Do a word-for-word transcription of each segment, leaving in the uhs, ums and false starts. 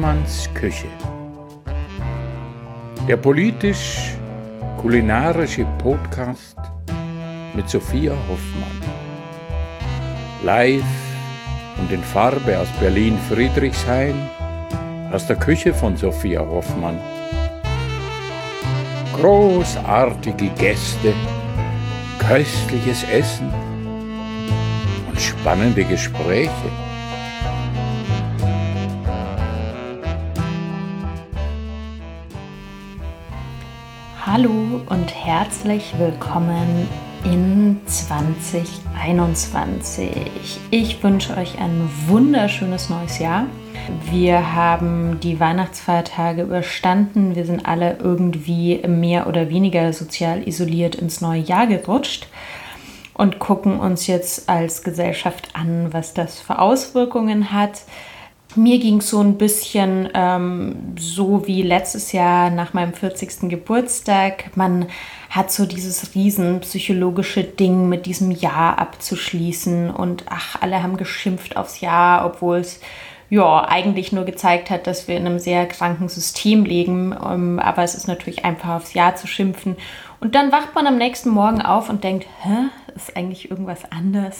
Hoffmanns Küche. Der politisch-kulinarische Podcast mit Sophia Hoffmann. Live und in Farbe aus Berlin-Friedrichshain, aus der Küche von Sophia Hoffmann. Großartige Gäste, köstliches Essen und spannende Gespräche. Hallo und herzlich willkommen in zwanzig einundzwanzig. Ich wünsche euch ein wunderschönes neues Jahr. Wir haben die Weihnachtsfeiertage überstanden. Wir sind alle irgendwie mehr oder weniger sozial isoliert ins neue Jahr gerutscht und gucken uns jetzt als Gesellschaft an, was das für Auswirkungen hat. Mir ging es so ein bisschen ähm, so wie letztes Jahr nach meinem vierzigsten Geburtstag. Man hat so dieses riesen psychologische Ding mit diesem Jahr abzuschließen und ach, alle haben geschimpft aufs Jahr, obwohl es ja eigentlich nur gezeigt hat, dass wir in einem sehr kranken System leben. Um, aber es ist natürlich einfach aufs Jahr zu schimpfen. Und dann wacht man am nächsten Morgen auf und denkt, hä, ist eigentlich irgendwas anders?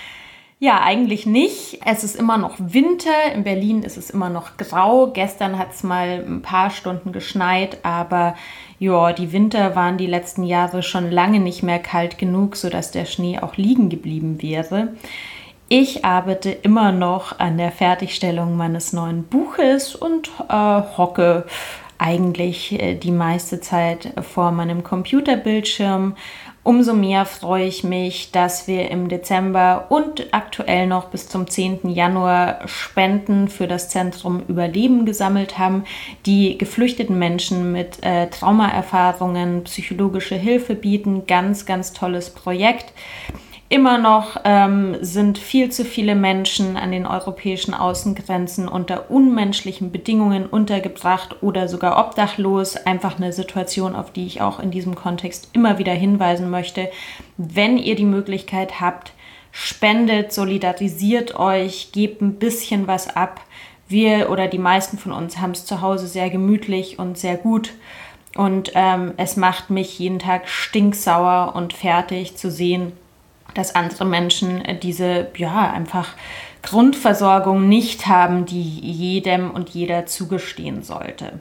Ja, eigentlich nicht. Es ist immer noch Winter. In Berlin ist es immer noch grau. Gestern hat es mal ein paar Stunden geschneit, aber ja, die Winter waren die letzten Jahre schon lange nicht mehr kalt genug, sodass der Schnee auch liegen geblieben wäre. Ich arbeite immer noch an der Fertigstellung meines neuen Buches und äh, hocke eigentlich äh, die meiste Zeit vor meinem Computerbildschirm. Umso mehr freue ich mich, dass wir im Dezember und aktuell noch bis zum zehnten Januar Spenden für das Zentrum Überleben gesammelt haben, die geflüchteten Menschen mit äh, Traumaerfahrungen psychologische Hilfe bieten. Ganz, ganz tolles Projekt. Immer noch ähm, sind viel zu viele Menschen an den europäischen Außengrenzen unter unmenschlichen Bedingungen untergebracht oder sogar obdachlos. Einfach eine Situation, auf die ich auch in diesem Kontext immer wieder hinweisen möchte. Wenn ihr die Möglichkeit habt, spendet, solidarisiert euch, gebt ein bisschen was ab. Wir oder die meisten von uns haben es zu Hause sehr gemütlich und sehr gut. Und ähm, es macht mich jeden Tag stinksauer und fertig zu sehen, dass andere Menschen diese, ja, einfach Grundversorgung nicht haben, die jedem und jeder zugestehen sollte.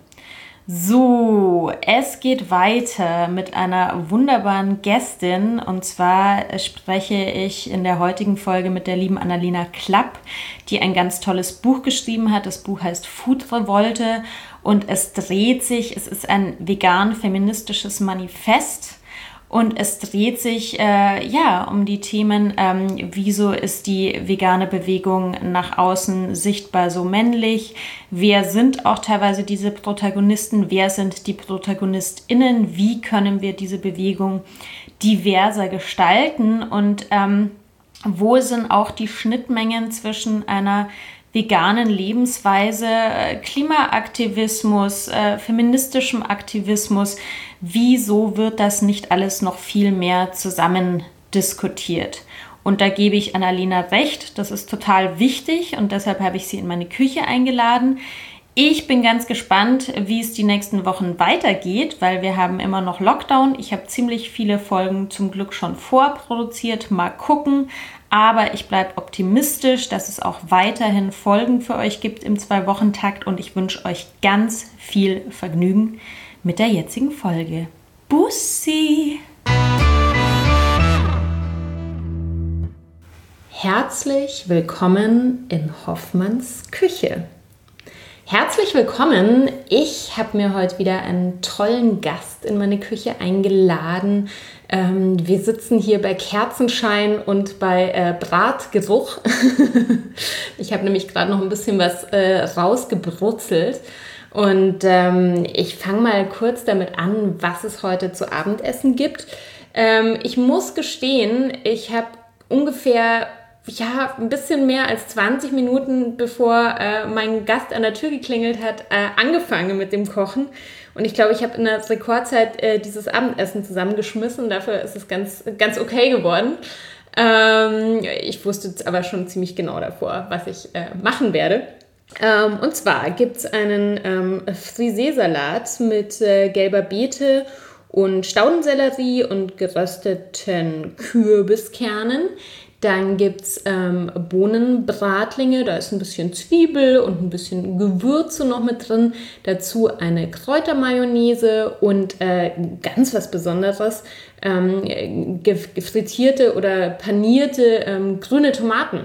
So, es geht weiter mit einer wunderbaren Gästin, und zwar spreche ich in der heutigen Folge mit der lieben Annalena Klapp, die ein ganz tolles Buch geschrieben hat. Das Buch heißt Food Revolte und es dreht sich, es ist ein vegan-feministisches Manifest. Und es dreht sich äh, ja um die Themen, ähm, wieso ist die vegane Bewegung nach außen sichtbar so männlich? Wer sind auch teilweise diese Protagonisten? Wer sind die ProtagonistInnen? Wie können wir diese Bewegung diverser gestalten? Und ähm, wo sind auch die Schnittmengen zwischen einer veganen Lebensweise, Klimaaktivismus, äh, feministischem Aktivismus? Wieso wird das nicht alles noch viel mehr zusammen diskutiert? Und da gebe ich Annalena recht, das ist total wichtig und deshalb habe ich sie in meine Küche eingeladen. Ich bin ganz gespannt, wie es die nächsten Wochen weitergeht, weil wir haben immer noch Lockdown. Ich habe ziemlich viele Folgen zum Glück schon vorproduziert. Mal gucken. Aber ich bleibe optimistisch, dass es auch weiterhin Folgen für euch gibt im Zwei-Wochen-Takt und ich wünsche euch ganz viel Vergnügen mit der jetzigen Folge. Bussi! Herzlich willkommen in Hoffmanns Küche. Herzlich willkommen. Ich habe mir heute wieder einen tollen Gast in meine Küche eingeladen. Ähm, wir sitzen hier bei Kerzenschein und bei äh, Bratgeruch. Ich habe nämlich gerade noch ein bisschen was äh, rausgebrutzelt. Und ähm, ich fange mal kurz damit an, was es heute zu Abendessen gibt. Ähm, ich muss gestehen, ich habe ungefähr ja, ein bisschen mehr als zwanzig Minuten, bevor äh, mein Gast an der Tür geklingelt hat, äh, angefangen mit dem Kochen. Und ich glaube, ich habe in der Rekordzeit äh, dieses Abendessen zusammengeschmissen. Dafür ist es ganz, ganz okay geworden. Ähm, ich wusste aber schon ziemlich genau davor, was ich äh, machen werde. Ähm, und zwar gibt es einen ähm, Frisee-Salat mit äh, gelber Beete und Staudensellerie und gerösteten Kürbiskernen. Dann gibt es ähm, Bohnenbratlinge, da ist ein bisschen Zwiebel und ein bisschen Gewürze noch mit drin. Dazu eine Kräutermayonnaise und äh, ganz was Besonderes, ähm, gefrittierte oder panierte ähm, grüne Tomaten.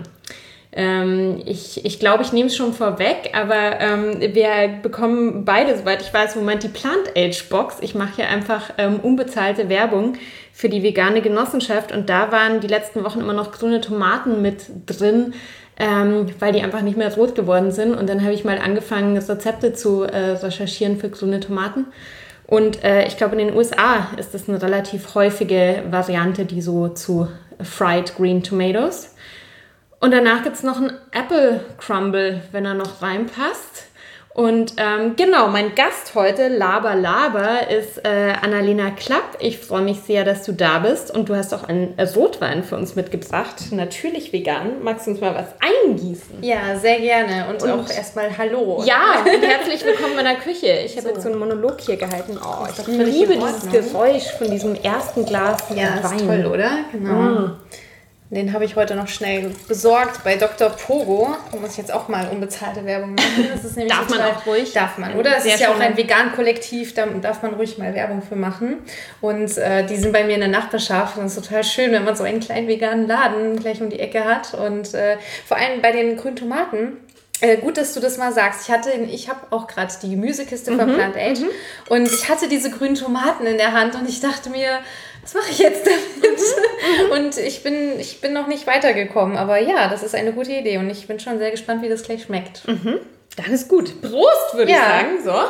Ähm, ich ich glaube, ich nehme es schon vorweg, aber ähm, wir bekommen beide, soweit ich weiß, im Moment die Plant-Age-Box. Ich mache hier einfach ähm, unbezahlte Werbung für die vegane Genossenschaft und da waren die letzten Wochen immer noch grüne Tomaten mit drin, ähm, weil die einfach nicht mehr rot geworden sind. Und dann habe ich mal angefangen, Rezepte zu äh, recherchieren für grüne Tomaten. Und äh, ich glaube, in den U S A ist das eine relativ häufige Variante, die so zu Fried Green Tomatoes. Und danach gibt es noch einen Apple Crumble, wenn er noch reinpasst. Und ähm, genau, mein Gast heute, Laber Laber, ist äh, Annalena Klapp. Ich freue mich sehr, dass du da bist. Und du hast auch einen Rotwein für uns mitgebracht, natürlich vegan. Magst du uns mal was eingießen? Ja, sehr gerne. Und, und auch erstmal Hallo. Ja, und herzlich willkommen in meiner Küche. Ich habe so. jetzt so einen Monolog hier gehalten. Oh, ich liebe dieses Geräusch von diesem ersten Glas ja, Wein. Ist toll, oder? Genau. Mm. Den habe ich heute noch schnell besorgt bei Doktor Pogo. Da muss ich jetzt auch mal unbezahlte Werbung machen. Das ist nämlich darf man auch ruhig? Darf man, oder? Das ist ja auch ein Vegan-Kollektiv, da darf man ruhig mal Werbung für machen. Und äh, die sind bei mir in der Nachbarschaft und es ist total schön, wenn man so einen kleinen veganen Laden gleich um die Ecke hat. Und äh, vor allem bei den grünen Tomaten. Äh, gut, dass du das mal sagst. Ich hatte, ich habe auch gerade die Gemüsekiste mhm. von Plant Age mhm. und ich hatte diese grünen Tomaten in der Hand und ich dachte mir, was mache ich jetzt damit? Mhm. Und ich bin, ich bin noch nicht weitergekommen. Aber ja, das ist eine gute Idee und ich bin schon sehr gespannt, wie das gleich schmeckt. Mhm. Dann ist gut. Prost, würde ja. ich sagen.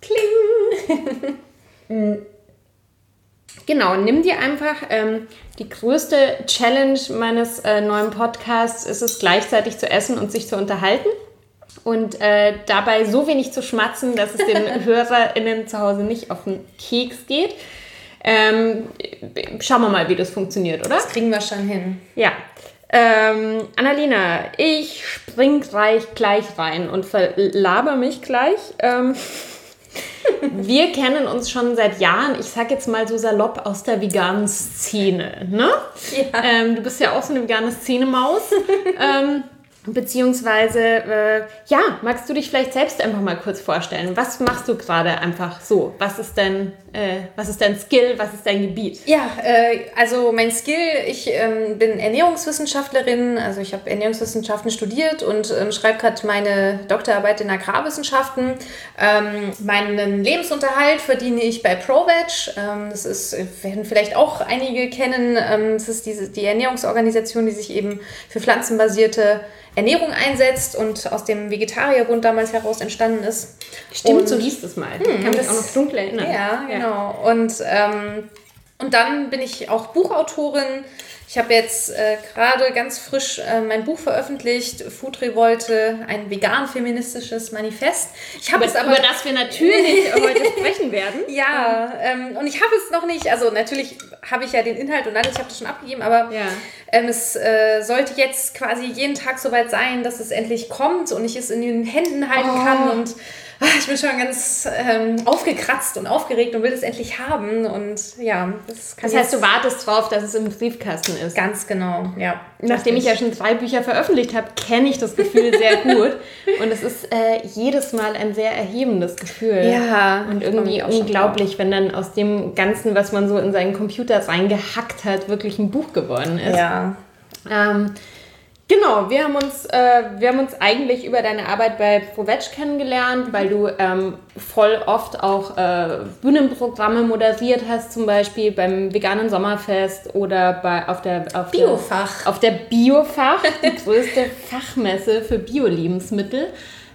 So, kling. Genau, nimm dir einfach ähm, die größte Challenge meines äh, neuen Podcasts ist es, gleichzeitig zu essen und sich zu unterhalten. Und äh, dabei so wenig zu schmatzen, dass es den HörerInnen zu Hause nicht auf den Keks geht. Ähm, schauen wir mal, wie das funktioniert, oder? Das kriegen wir schon hin. Ja. Ähm, Annalena, ich spring gleich, gleich rein und verlaber mich gleich. Ähm, wir kennen uns schon seit Jahren, ich sag jetzt mal so salopp, aus der veganen Szene. Ne? Ja. Ähm, du bist ja auch so eine vegane Szene-Maus. ähm, Beziehungsweise, äh, ja, magst du dich vielleicht selbst einfach mal kurz vorstellen? Was machst du gerade einfach so? Was ist dein, äh, was ist dein Skill? Was ist dein Gebiet? Ja, äh, also mein Skill, ich ähm, bin Ernährungswissenschaftlerin, also ich habe Ernährungswissenschaften studiert und ähm, schreibe gerade meine Doktorarbeit in Agrarwissenschaften. Ähm, meinen Lebensunterhalt verdiene ich bei ProVeg. Ähm, das ist, werden vielleicht auch einige kennen, ähm, das ist diese, die Ernährungsorganisation, die sich eben für pflanzenbasierte Ernährung einsetzt und aus dem Vegetarierbund damals heraus entstanden ist. Stimmt, und, so hieß das mal. Ich kann mich auch noch dunkel erinnern. Ja, genau. Ja. Und, ähm, und dann bin ich auch Buchautorin. Ich habe jetzt äh, gerade ganz frisch äh, mein Buch veröffentlicht, Food Revolte, ein vegan-feministisches Manifest. Ich habe es aber, über das wir natürlich heute sprechen werden. Ja, ähm, und ich habe es noch nicht, also natürlich habe ich ja den Inhalt und alles, ich habe das schon abgegeben, aber ja. ähm, es äh, sollte jetzt quasi jeden Tag soweit sein, dass es endlich kommt und ich es in den Händen halten oh. kann und ach, ich bin schon ganz ähm, aufgekratzt und aufgeregt und will es endlich haben und ja. Das, kann das heißt, du wartest drauf, dass es im Briefkasten ist. Ganz genau, ja. Nachdem ich ja schon drei Bücher veröffentlicht habe, kenne ich das Gefühl sehr gut und es ist äh, jedes Mal ein sehr erhebendes Gefühl. Ja. Und irgendwie unglaublich, wenn dann aus dem Ganzen, was man so in seinen Computer reingehackt hat, wirklich ein Buch geworden ist. Ja. Ähm, Genau, wir haben uns, äh, wir haben uns eigentlich über deine Arbeit bei ProVeg kennengelernt, weil du ähm, voll oft auch äh, Bühnenprogramme moderiert hast, zum Beispiel beim veganen Sommerfest oder bei, auf der auf Biofach. Der, auf der Biofach, die größte Fachmesse für Bio-Lebensmittel.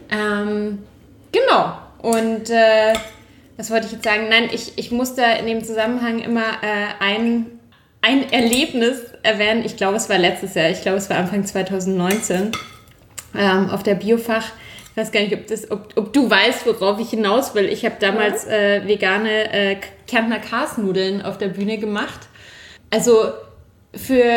Ähm, genau, und äh, was wollte ich jetzt sagen? Nein, ich, ich muss da in dem Zusammenhang immer äh, ein... ein Erlebnis erwähnen. Ich glaube, es war letztes Jahr. Ich glaube, es war Anfang zwanzig neunzehn ähm, auf der Biofach. Ich weiß gar nicht, ob, das, ob, ob du weißt, worauf ich hinaus will. Ich habe damals äh, vegane äh, Kärntner Karsnudeln auf der Bühne gemacht. Also für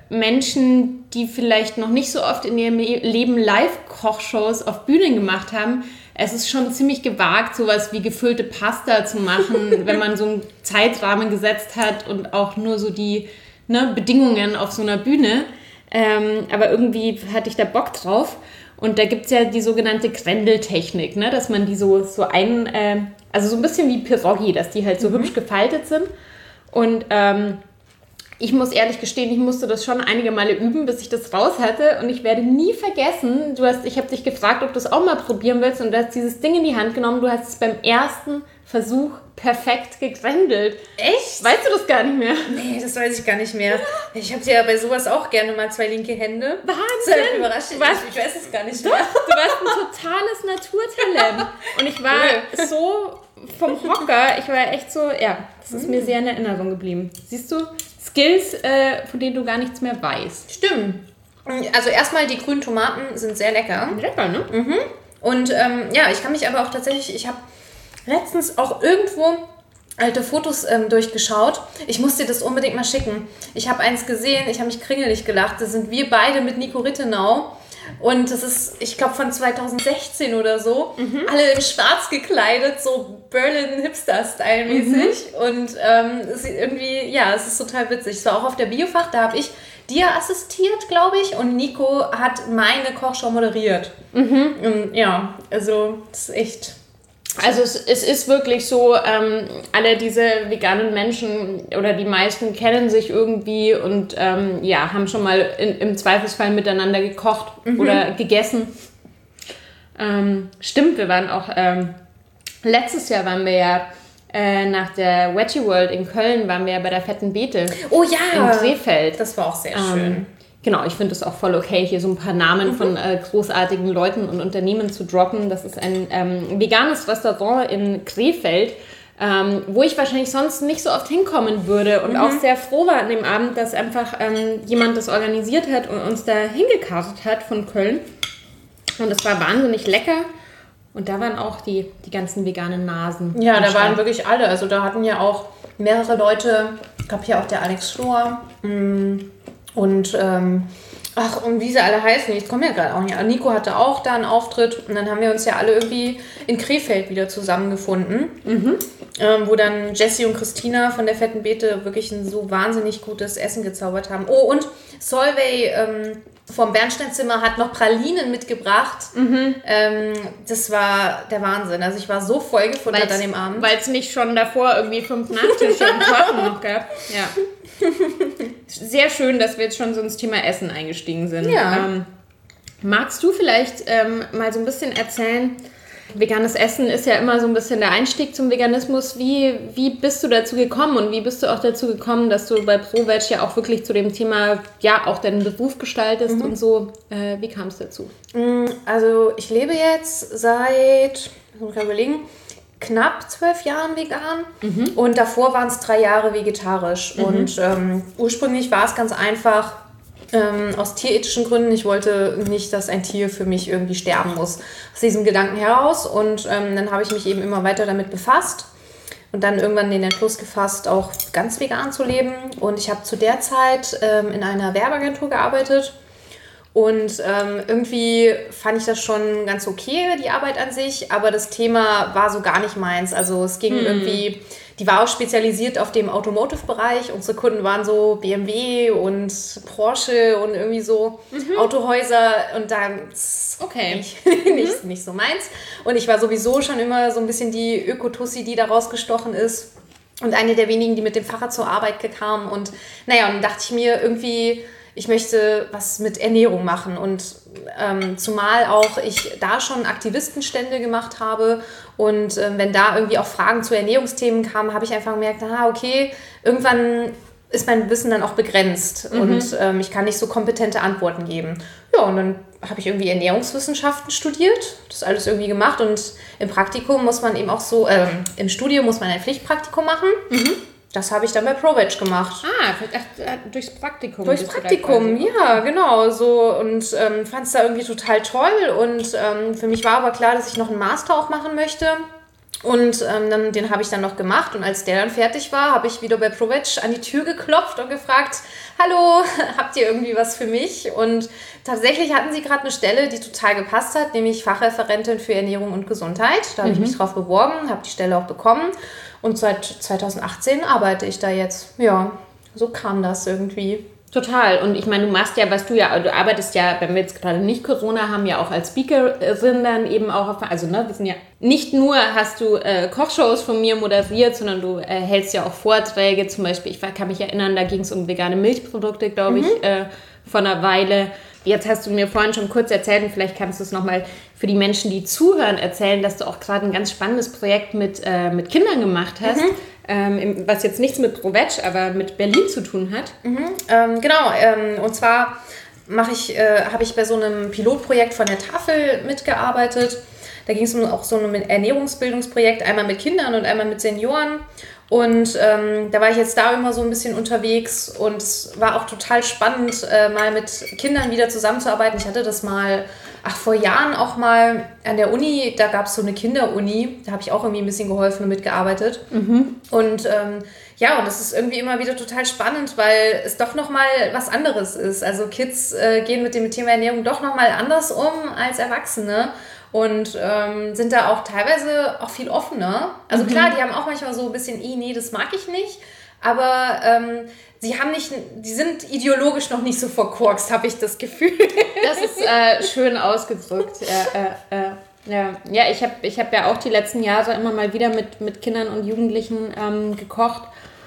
Menschen, die vielleicht noch nicht so oft in ihrem Leben Live-Kochshows auf Bühnen gemacht haben, es ist schon ziemlich gewagt, sowas wie gefüllte Pasta zu machen, wenn man so einen Zeitrahmen gesetzt hat und auch nur so die ne, Bedingungen auf so einer Bühne. Ähm, aber irgendwie hatte ich da Bock drauf. Und da gibt es ja die sogenannte Grendeltechnik, ne? Dass man die so, so ein, äh, also so ein bisschen wie Pierogi, dass die halt so mhm. hübsch gefaltet sind. Und ähm, ich muss ehrlich gestehen, ich musste das schon einige Male üben, bis ich das raus hatte. Und ich werde nie vergessen, du hast, ich habe dich gefragt, ob du es auch mal probieren willst. Und du hast dieses Ding in die Hand genommen. Du hast es beim ersten Versuch perfekt gegrendelt. Echt? Weißt du das gar nicht mehr? Nee, das weiß ich gar nicht mehr. Ich habe ja bei sowas auch gerne mal zwei linke Hände. Wahnsinn! Das überrascht mich. Ich weiß es gar nicht mehr. Doch, du warst ein totales Naturtalent. Und ich war cool. so vom Hocker, ich war echt so, ja, das ist mir sehr in Erinnerung geblieben. Siehst du, Skills, äh, von denen du gar nichts mehr weißt. Stimmt. Also erstmal, die grünen Tomaten sind sehr lecker. Lecker, ne? Mhm. Und ähm, ja, ich kann mich aber auch tatsächlich, ich habe letztens auch irgendwo alte Fotos ähm, durchgeschaut. Ich muss dir das unbedingt mal schicken. Ich habe eins gesehen, ich habe mich kringelig gelacht. Das sind wir beide mit Nico Rittenau. Und das ist, ich glaube, von zwanzig sechzehn oder so. Mhm. Alle in schwarz gekleidet, so Berlin-Hipster-Style-mäßig. Mhm. Und ähm, es ist irgendwie, ja, es ist total witzig. Es war auch auf der Biofach, da habe ich dir assistiert, glaube ich. Und Nico hat meine Kochshow moderiert. Mhm. Und ja, also das ist echt... Also es, es ist wirklich so, ähm, alle diese veganen Menschen oder die meisten kennen sich irgendwie und ähm, ja, haben schon mal in, im Zweifelsfall miteinander gekocht mhm. oder gegessen. Ähm, stimmt, wir waren auch, ähm, letztes Jahr waren wir ja äh, nach der Veggie World in Köln, waren wir ja bei der Fetten Beete. Oh ja! In Krefeld. Das war auch sehr ähm, schön. Genau, ich finde es auch voll okay, hier so ein paar Namen mhm. von äh, großartigen Leuten und Unternehmen zu droppen. Das ist ein ähm, veganes Restaurant in Krefeld, ähm, wo ich wahrscheinlich sonst nicht so oft hinkommen würde und mhm. auch sehr froh war an dem Abend, dass einfach ähm, jemand das organisiert hat und uns da hingekartet hat von Köln. Und es war wahnsinnig lecker. Und da waren auch die, die ganzen veganen Nasen. Ja, da waren wirklich alle. Also da hatten ja auch mehrere Leute, ich glaube hier auch der Alex Schlor, mh, und ähm, ach, und wie sie alle heißen, ich komme ja gerade auch nicht. Nico hatte auch da einen Auftritt und dann haben wir uns ja alle irgendwie in Krefeld wieder zusammengefunden, mhm. ähm, wo dann Jessie und Christina von der Fetten Beete wirklich ein so wahnsinnig gutes Essen gezaubert haben. Oh, und Solveig ähm, vom Bernsteinzimmer hat noch Pralinen mitgebracht. Mhm. Ähm, das war der Wahnsinn. Also ich war so vollgefuttert an dem Abend. Weil es nicht schon davor irgendwie fünf Nachtische im Kochen noch gab. Ja. Sehr schön, dass wir jetzt schon so ins Thema Essen eingestiegen sind. Ja. Ähm, magst du vielleicht ähm, mal so ein bisschen erzählen, veganes Essen ist ja immer so ein bisschen der Einstieg zum Veganismus. Wie, wie bist du dazu gekommen und wie bist du auch dazu gekommen, dass du bei ProVeg ja auch wirklich zu dem Thema, ja, auch deinen Beruf gestaltest mhm. und so. Äh, wie kam es dazu? Also ich lebe jetzt seit, muss ich mal überlegen, knapp zwölf Jahren vegan mhm. und davor waren es drei Jahre vegetarisch. Mhm. Und ähm, ursprünglich war es ganz einfach, ähm, aus tierethischen Gründen. Ich wollte nicht, dass ein Tier für mich irgendwie sterben muss. Aus diesem Gedanken heraus. Und ähm, dann habe ich mich eben immer weiter damit befasst und dann irgendwann den Entschluss gefasst, auch ganz vegan zu leben. Und ich habe zu der Zeit ähm, in einer Werbeagentur gearbeitet. Und ähm, irgendwie fand ich das schon ganz okay, die Arbeit an sich, aber das Thema war so gar nicht meins. Also es ging hm. irgendwie, die war auch spezialisiert auf dem Automotive-Bereich. Unsere Kunden waren so B M W und Porsche und irgendwie so mhm. Autohäuser und da okay. nicht, nicht, nicht so meins. Und ich war sowieso schon immer so ein bisschen die Ökotussi, die da rausgestochen ist. Und eine der wenigen, die mit dem Fahrrad zur Arbeit kam. Und naja, und dann dachte ich mir irgendwie, ich möchte was mit Ernährung machen und ähm, zumal auch ich da schon Aktivistenstände gemacht habe und ähm, wenn da irgendwie auch Fragen zu Ernährungsthemen kamen, habe ich einfach gemerkt, ah, okay, irgendwann ist mein Wissen dann auch begrenzt mhm. und ähm, ich kann nicht so kompetente Antworten geben. Ja, und dann habe ich irgendwie Ernährungswissenschaften studiert, das alles irgendwie gemacht und im Praktikum muss man eben auch so, ähm, im Studium muss man ein Pflichtpraktikum machen. Mhm. Das habe ich dann bei ProVeg gemacht. Ah, ach, durchs Praktikum. Durchs Praktikum, ja, genau. So, und ähm, fand es da irgendwie total toll. Und ähm, für mich war aber klar, dass ich noch einen Master auch machen möchte. Und ähm, dann, den habe ich dann noch gemacht und als der dann fertig war, habe ich wieder bei ProVeg an die Tür geklopft und gefragt, hallo, habt ihr irgendwie was für mich? Und tatsächlich hatten sie gerade eine Stelle, die total gepasst hat, nämlich Fachreferentin für Ernährung und Gesundheit. Da habe mhm. ich mich drauf beworben, habe die Stelle auch bekommen und seit zwanzig achtzehn arbeite ich da jetzt. Ja, so kam das irgendwie. Total. Und ich meine, du machst ja, was du ja, du arbeitest ja, wenn wir jetzt gerade nicht Corona haben, ja auch als Speakerin dann eben auch, auf, also ne, wir sind ja, nicht nur hast du äh, Kochshows von mir moderiert, sondern du äh, hältst ja auch Vorträge, zum Beispiel, ich kann mich erinnern, da ging es um vegane Milchprodukte, glaube ich, mhm. äh, vor einer Weile. Jetzt hast du mir vorhin schon kurz erzählt und vielleicht kannst du es nochmal für die Menschen, die zuhören, erzählen, dass du auch gerade ein ganz spannendes Projekt mit, äh, mit Kindern gemacht hast. Mhm. Ähm, was jetzt nichts mit ProVeg, aber mit Berlin zu tun hat. Mhm, ähm, genau, ähm, und zwar mache ich, äh, habe ich bei so einem Pilotprojekt von der Tafel mitgearbeitet. Da ging es um auch so ein Ernährungsbildungsprojekt, einmal mit Kindern und einmal mit Senioren. Und ähm, da war ich jetzt da immer so ein bisschen unterwegs und es war auch total spannend, äh, mal mit Kindern wieder zusammenzuarbeiten. Ich hatte das mal, ach, vor Jahren auch mal an der Uni, da gab es so eine Kinderuni, da habe ich auch irgendwie ein bisschen geholfen und mitgearbeitet. Mhm. Und ähm, ja, und das ist irgendwie immer wieder total spannend, weil es doch nochmal was anderes ist. Also Kids äh, gehen mit dem Thema Ernährung doch nochmal anders um als Erwachsene. Und ähm, sind da auch teilweise auch viel offener. Also mhm. klar, die haben auch manchmal so ein bisschen, nee, das mag ich nicht. Aber ähm, sie haben nicht, die sind ideologisch noch nicht so verkorkst, habe ich das Gefühl. Das ist äh, schön ausgedrückt. Äh, äh, äh, ja. ja, ich habe ich hab ja auch die letzten Jahre immer mal wieder mit, mit Kindern und Jugendlichen ähm, gekocht.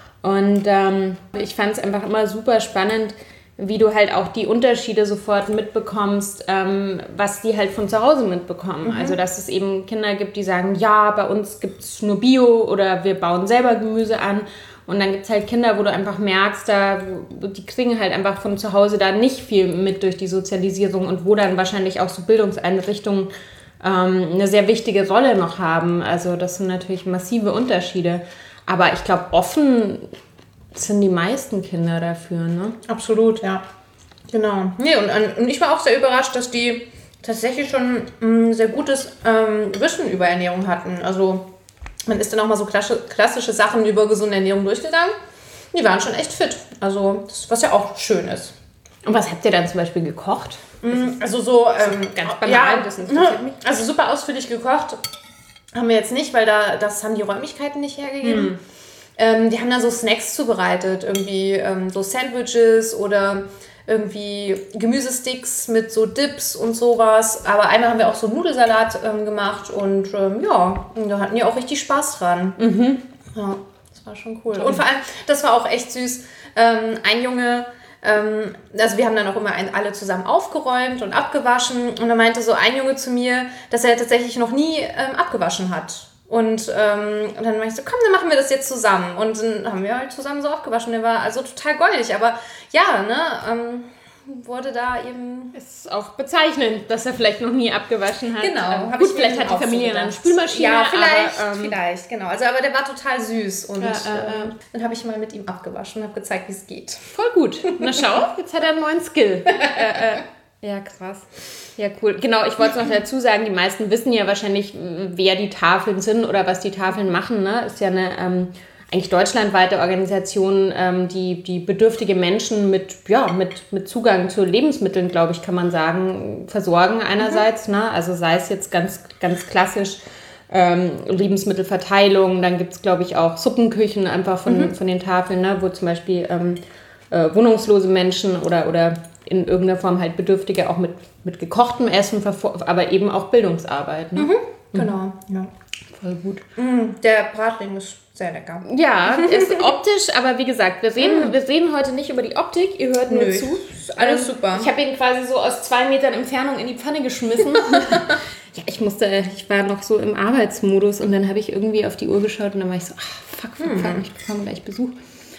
Und ähm, ich fand es einfach immer super spannend, wie du halt auch die Unterschiede sofort mitbekommst, ähm, was die halt von zu Hause mitbekommen. Mhm. Also, dass es eben Kinder gibt, die sagen, ja, bei uns gibt es nur Bio oder wir bauen selber Gemüse an. Und dann gibt es halt Kinder, wo du einfach merkst, da, die kriegen halt einfach von zu Hause da nicht viel mit durch die Sozialisierung und wo dann wahrscheinlich auch so Bildungseinrichtungen ähm, eine sehr wichtige Rolle noch haben. Also, das sind natürlich massive Unterschiede. Aber ich glaube, offen sind die meisten Kinder dafür, ne? Absolut, ja. Genau. Nee, und, und ich war auch sehr überrascht, dass die tatsächlich schon ein sehr gutes ähm, Wissen über Ernährung hatten. Also man ist dann auch mal so klassische, klassische Sachen über gesunde Ernährung durchgegangen. Die waren schon echt fit. Also das, was ja auch schön ist. Und was habt ihr dann zum Beispiel gekocht? Also so ähm, ganz banal, ja, das interessiert mich. Also super ausführlich gekocht haben wir jetzt nicht, weil da das haben die Räumlichkeiten nicht hergegeben. Hm. Ähm, die haben dann so Snacks zubereitet, irgendwie ähm, so Sandwiches oder irgendwie Gemüsesticks mit so Dips und sowas. Aber einmal haben wir auch so Nudelsalat ähm, gemacht und ähm, ja, und da hatten die auch richtig Spaß dran. Mhm. Ja, das war schon cool. Und vor allem, das war auch echt süß. Ähm, ein Junge, ähm, also wir haben dann auch immer ein, alle zusammen aufgeräumt und abgewaschen und da meinte so ein Junge zu mir, dass er tatsächlich noch nie ähm, abgewaschen hat. Und, ähm, und dann meinte ich so, komm, dann machen wir das jetzt zusammen. Und dann haben wir halt zusammen so abgewaschen. Der war also total goldig. Aber ja, ne, ähm, wurde da eben... Ist auch bezeichnend, dass er vielleicht noch nie abgewaschen hat. Genau. Ähm, gut, vielleicht hat die Familie so eine Spülmaschine. Ja, vielleicht, aber, ähm, vielleicht, genau. Also, aber der war total süß. Und ja, äh, äh, dann habe ich mal mit ihm abgewaschen und habe gezeigt, wie es geht. Voll gut. Na schau, jetzt hat er einen neuen Skill. äh, äh. Ja, krass. Ja, cool. Genau, ich wollte es noch dazu sagen, die meisten wissen ja wahrscheinlich, wer die Tafeln sind oder was die Tafeln machen. Ne? Ist ja eine ähm, eigentlich deutschlandweite Organisation, ähm, die, die bedürftige Menschen mit, ja, mit, mit Zugang zu Lebensmitteln, glaube ich, kann man sagen, versorgen einerseits. Mhm. Ne? Also sei es jetzt ganz, ganz klassisch ähm, Lebensmittelverteilung, dann gibt es, glaube ich, auch Suppenküchen einfach von, mhm. von den Tafeln, ne? Wo zum Beispiel ähm, äh, wohnungslose Menschen oder, oder in irgendeiner Form halt Bedürftige auch mit, mit gekochtem Essen, aber eben auch Bildungsarbeit. Ne? Mhm, genau, ja. Voll gut. Mm, der Bratling ist sehr lecker. Ja, ist optisch, aber wie gesagt, wir reden, mm. wir reden heute nicht über die Optik, ihr hört nur Nö, zu. Ist alles ähm, super. Ich habe ihn quasi so aus zwei Metern Entfernung in die Pfanne geschmissen. Ja, ich musste, ich war noch so im Arbeitsmodus und dann habe ich irgendwie auf die Uhr geschaut und dann war ich so, ach, fuck, fuck, fuck, mm. ich bekomme gleich Besuch.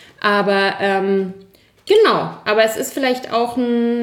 Aber, ähm, genau, aber es ist vielleicht auch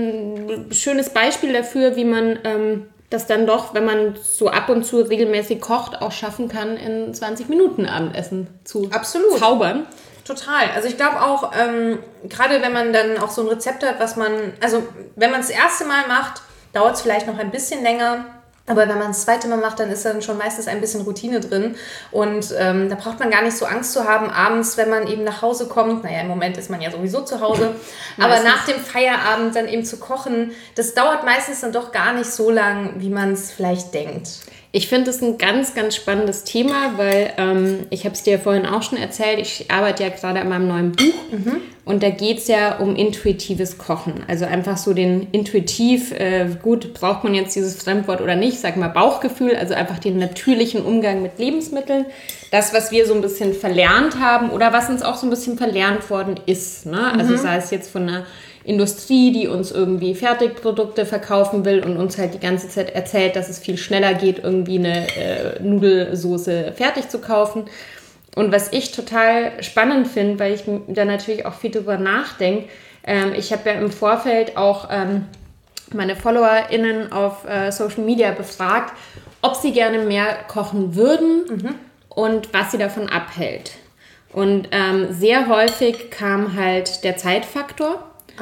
ein schönes Beispiel dafür, wie man ähm, das dann doch, wenn man so ab und zu regelmäßig kocht, auch schaffen kann, in zwanzig Minuten Abendessen zu Absolut. zaubern. Total. Also ich glaube auch, ähm, gerade wenn man dann auch so ein Rezept hat, was man, also wenn man es das erste Mal macht, dauert es vielleicht noch ein bisschen länger, Aber wenn man das zweite Mal macht, dann ist dann schon meistens ein bisschen Routine drin. Und ähm, da braucht man gar nicht so Angst zu haben, abends, wenn man eben nach Hause kommt. Naja, im Moment ist man ja sowieso zu Hause. Aber nach dem Feierabend dann eben zu kochen, das dauert meistens dann doch gar nicht so lang, wie man es vielleicht denkt. Ich finde es ein ganz, ganz spannendes Thema, weil ähm, ich habe es dir vorhin auch schon erzählt, ich arbeite ja gerade an meinem neuen Buch mhm. und da geht es ja um intuitives Kochen. Also einfach so den intuitiv, äh, gut, braucht man jetzt dieses Fremdwort oder nicht, sag mal Bauchgefühl, also einfach den natürlichen Umgang mit Lebensmitteln. Das, was wir so ein bisschen verlernt haben oder was uns auch so ein bisschen verlernt worden ist. Ne? Also mhm. sei es jetzt von einer Industrie, die uns irgendwie Fertigprodukte verkaufen will und uns halt die ganze Zeit erzählt, dass es viel schneller geht, irgendwie eine äh, Nudelsoße fertig zu kaufen. Und was ich total spannend finde, weil ich da natürlich auch viel drüber nachdenke, ähm, ich habe ja im Vorfeld auch ähm, meine FollowerInnen auf äh, Social Media befragt, ob sie gerne mehr kochen würden mhm. und was sie davon abhält. Und ähm, sehr häufig kam halt der Zeitfaktor.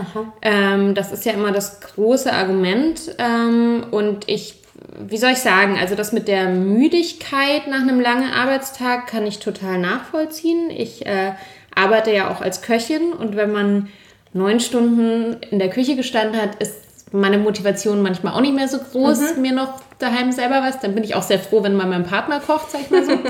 Ähm, das ist ja immer das große Argument ähm, und ich, wie soll ich sagen, also das mit der Müdigkeit nach einem langen Arbeitstag kann ich total nachvollziehen. Ich äh, arbeite ja auch als Köchin und wenn man neun Stunden in der Küche gestanden hat, ist meine Motivation manchmal auch nicht mehr so groß, mhm. mir noch daheim selber was. Dann bin ich auch sehr froh, wenn mal mein Partner kocht, sag ich mal so.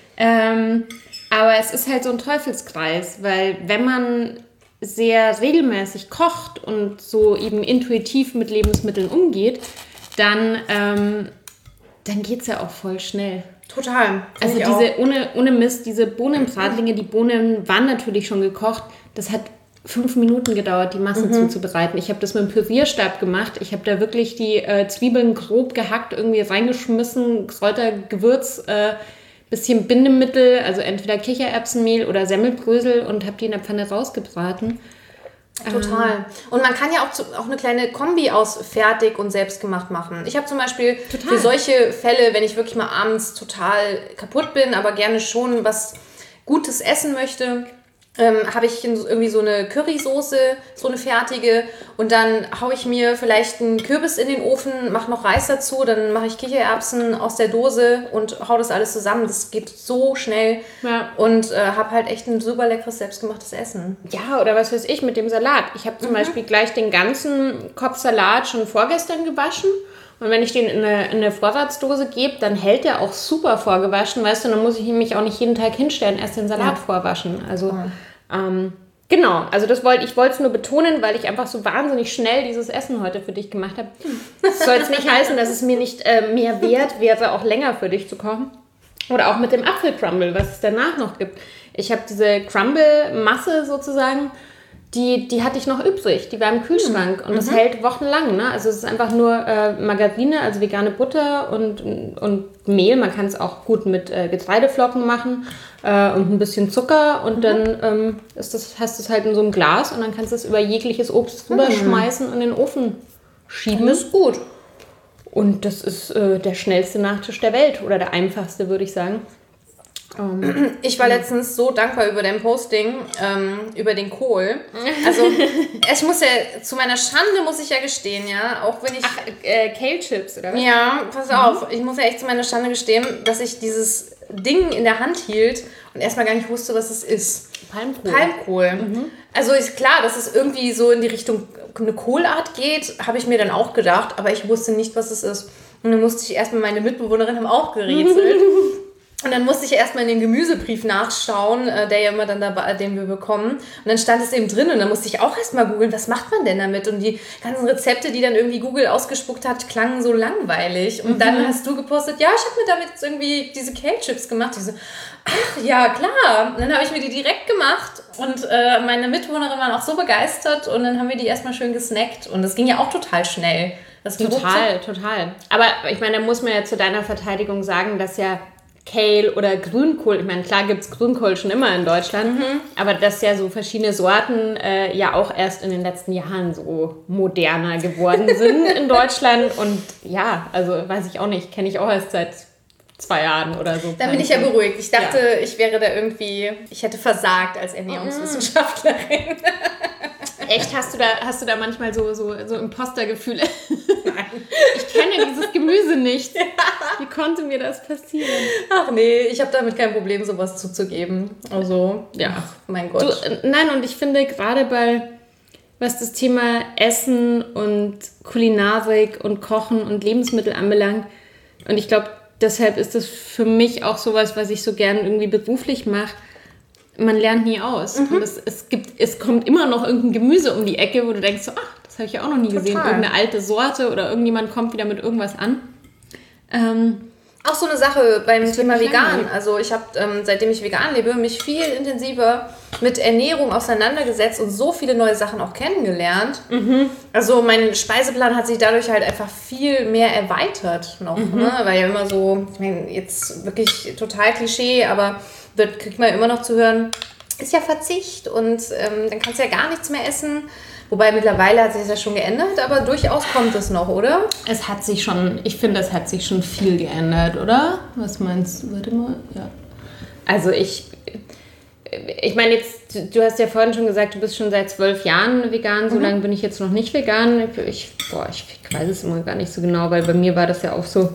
ähm, aber es ist halt so ein Teufelskreis, weil wenn man sehr regelmäßig kocht und so eben intuitiv mit Lebensmitteln umgeht, dann, ähm, dann geht es ja auch voll schnell. Total. Also diese, ohne, ohne Mist, diese Bohnenbratlinge, die Bohnen waren natürlich schon gekocht. Das hat fünf Minuten gedauert, die Masse mhm. zuzubereiten. Ich habe das mit dem Pürierstab gemacht. Ich habe da wirklich die äh, Zwiebeln grob gehackt, irgendwie reingeschmissen, Kräuter, Gewürz, äh, bisschen Bindemittel, also entweder Kichererbsenmehl oder Semmelbrösel und habe die in der Pfanne rausgebraten. Total. Ähm, und man kann ja auch, zu, auch eine kleine Kombi aus fertig und selbstgemacht machen. Ich habe zum Beispiel total. Für solche Fälle, wenn ich wirklich mal abends total kaputt bin, aber gerne schon was Gutes essen möchte, ähm, habe ich irgendwie so eine Currysoße, so eine fertige und dann haue ich mir vielleicht einen Kürbis in den Ofen, mache noch Reis dazu, dann mache ich Kichererbsen aus der Dose und hau das alles zusammen. Das geht so schnell ja. und äh, habe halt echt ein super leckeres, selbstgemachtes Essen. Ja, oder was weiß ich mit dem Salat. Ich habe zum mhm. Beispiel gleich den ganzen Kopf Salat schon vorgestern gewaschen. Und wenn ich den in eine, in eine Vorratsdose gebe, dann hält der auch super vorgewaschen, weißt du, dann muss ich mich auch nicht jeden Tag hinstellen, erst den Salat ja. vorwaschen. Also, ja. ähm, genau, also das wollte ich wollte es nur betonen, weil ich einfach so wahnsinnig schnell dieses Essen heute für dich gemacht habe. Das soll jetzt nicht heißen, dass es mir nicht äh, mehr wert wäre, auch länger für dich zu kochen. Oder auch mit dem Apfelcrumble, was es danach noch gibt. Ich habe diese Crumble-Masse sozusagen, Die, die hatte ich noch übrig, die war im Kühlschrank und mhm. das hält wochenlang. Ne? Also es ist einfach nur äh, Margarine, also vegane Butter und, und Mehl. Man kann es auch gut mit äh, Getreideflocken machen äh, und ein bisschen Zucker und mhm. dann ähm, ist das, hast du es halt in so einem Glas und dann kannst du es über jegliches Obst drüber mhm. schmeißen und in den Ofen schieben. Das ist gut. Und das ist äh, der schnellste Nachtisch der Welt oder der einfachste, würde ich sagen. Um, ich war letztens so dankbar über dein Posting, ähm, über den Kohl. Also, ich muss ja, zu meiner Schande muss ich ja gestehen, ja, auch wenn ich... Ach, äh, Kale-Chips, oder was? Ja, pass auf, ich muss ja echt zu meiner Schande gestehen, dass ich dieses Ding in der Hand hielt und erstmal gar nicht wusste, was es ist. Palmkohl. Palmkohl. Mhm. Also ist klar, dass es irgendwie so in die Richtung eine Kohlart geht, habe ich mir dann auch gedacht, aber ich wusste nicht, was es ist. Und dann musste ich erstmal, meine Mitbewohnerin haben auch gerätselt. Und dann musste ich erstmal in den Gemüsebrief nachschauen, der ja immer dann dabei, den wir bekommen. Und dann stand es eben drin und dann musste ich auch erstmal googeln, was macht man denn damit? Und die ganzen Rezepte, die dann irgendwie Google ausgespuckt hat, klangen so langweilig. Und mhm. dann hast du gepostet, ja, ich habe mir damit jetzt irgendwie diese Kale-Chips gemacht. Ich so, ach ja, klar. Und dann habe ich mir die direkt gemacht und äh, meine Mitbewohnerin waren auch so begeistert und dann haben wir die erstmal schön gesnackt. Und das ging ja auch total schnell. Das total, ruckzuck. total. Aber ich meine, da muss man ja zu deiner Verteidigung sagen, dass ja Kale oder Grünkohl, ich meine, klar gibt es Grünkohl schon immer in Deutschland, mhm. aber dass ja so verschiedene Sorten äh, ja auch erst in den letzten Jahren so moderner geworden sind in Deutschland und ja, also weiß ich auch nicht, kenne ich auch erst seit zwei Jahren oder so. Dann bin ich ja beruhigt. Ich dachte, ja. ich wäre da irgendwie, ich hätte versagt als Ernährungswissenschaftlerin. Echt, hast du da, hast du da manchmal so, so, so Impostergefühle? Nein. Ich kenne dieses Gemüse nicht. Ja. Wie konnte mir das passieren? Ach nee, ich habe damit kein Problem, sowas zuzugeben. Also, ja, ach, mein Gott. Du, nein, und ich finde gerade bei, was das Thema Essen und Kulinarik und Kochen und Lebensmittel anbelangt, und ich glaube, deshalb ist das für mich auch sowas, was ich so gern irgendwie beruflich mache. Man lernt nie aus. Mhm. Und es, es, gibt, es kommt immer noch irgendein Gemüse um die Ecke, wo du denkst, so, ach, das habe ich ja auch noch nie Total. gesehen. Irgendeine alte Sorte oder irgendjemand kommt wieder mit irgendwas an. Ähm, auch so eine Sache beim Thema vegan. Also ich habe, ähm, seitdem ich vegan lebe, mich viel intensiver mit Ernährung auseinandergesetzt und so viele neue Sachen auch kennengelernt. Mhm. Also mein Speiseplan hat sich dadurch halt einfach viel mehr erweitert noch. Mhm. Ne? Weil ja immer so, ich meine, jetzt wirklich total Klischee, aber wird, kriegt man immer noch zu hören, ist ja Verzicht und ähm, dann kannst du ja gar nichts mehr essen. Wobei mittlerweile hat sich das ja schon geändert, aber durchaus kommt es noch, oder? Es hat sich schon, ich finde, es hat sich schon viel geändert, oder? Was meinst du? Warte mal, ja. Also ich, ich meine jetzt, du hast ja vorhin schon gesagt, du bist schon seit zwölf Jahren vegan, so mhm. lange bin ich jetzt noch nicht vegan. Ich, boah, ich weiß es immer gar nicht so genau, weil bei mir war das ja auch so,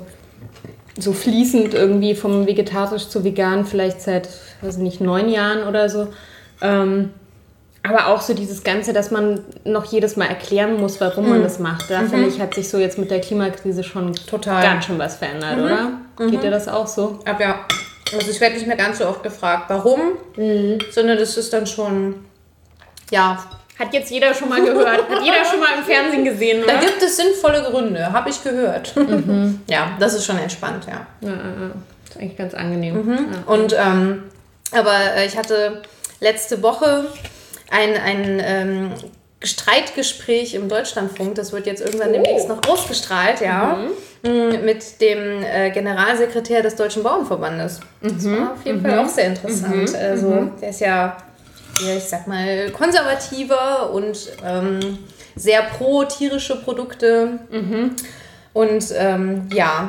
so fließend irgendwie vom vegetarisch zu vegan, vielleicht seit, weiß ich nicht, neun Jahren oder so. Ähm, aber auch so dieses Ganze, dass man noch jedes Mal erklären muss, warum mhm. man das macht. Da mhm. finde ich, hat sich so jetzt mit der Klimakrise schon Total. ganz schön was verändert, mhm. oder? Mhm. Geht dir das auch so? Aber ja, also ich werde nicht mehr ganz so oft gefragt, warum, mhm. sondern das ist dann schon, ja... Hat jetzt jeder schon mal gehört, hat jeder schon mal im Fernsehen gesehen, oder? Da gibt es sinnvolle Gründe, habe ich gehört. Mhm. Ja, das ist schon entspannt, ja. Ja, ja. Das ist eigentlich ganz angenehm. Mhm. Ja. Und, ähm, aber ich hatte letzte Woche ein, ein ähm, Streitgespräch im Deutschlandfunk, das wird jetzt irgendwann oh. demnächst noch ausgestrahlt, ja, mhm. mit dem äh, Generalsekretär des Deutschen Bauernverbandes. Mhm. Das war auf jeden mhm. Fall auch sehr interessant. Mhm. Also, mhm. der ist ja... Ja, ich sag mal, konservativer und ähm, sehr pro tierische Produkte. Mhm. Und ähm, ja,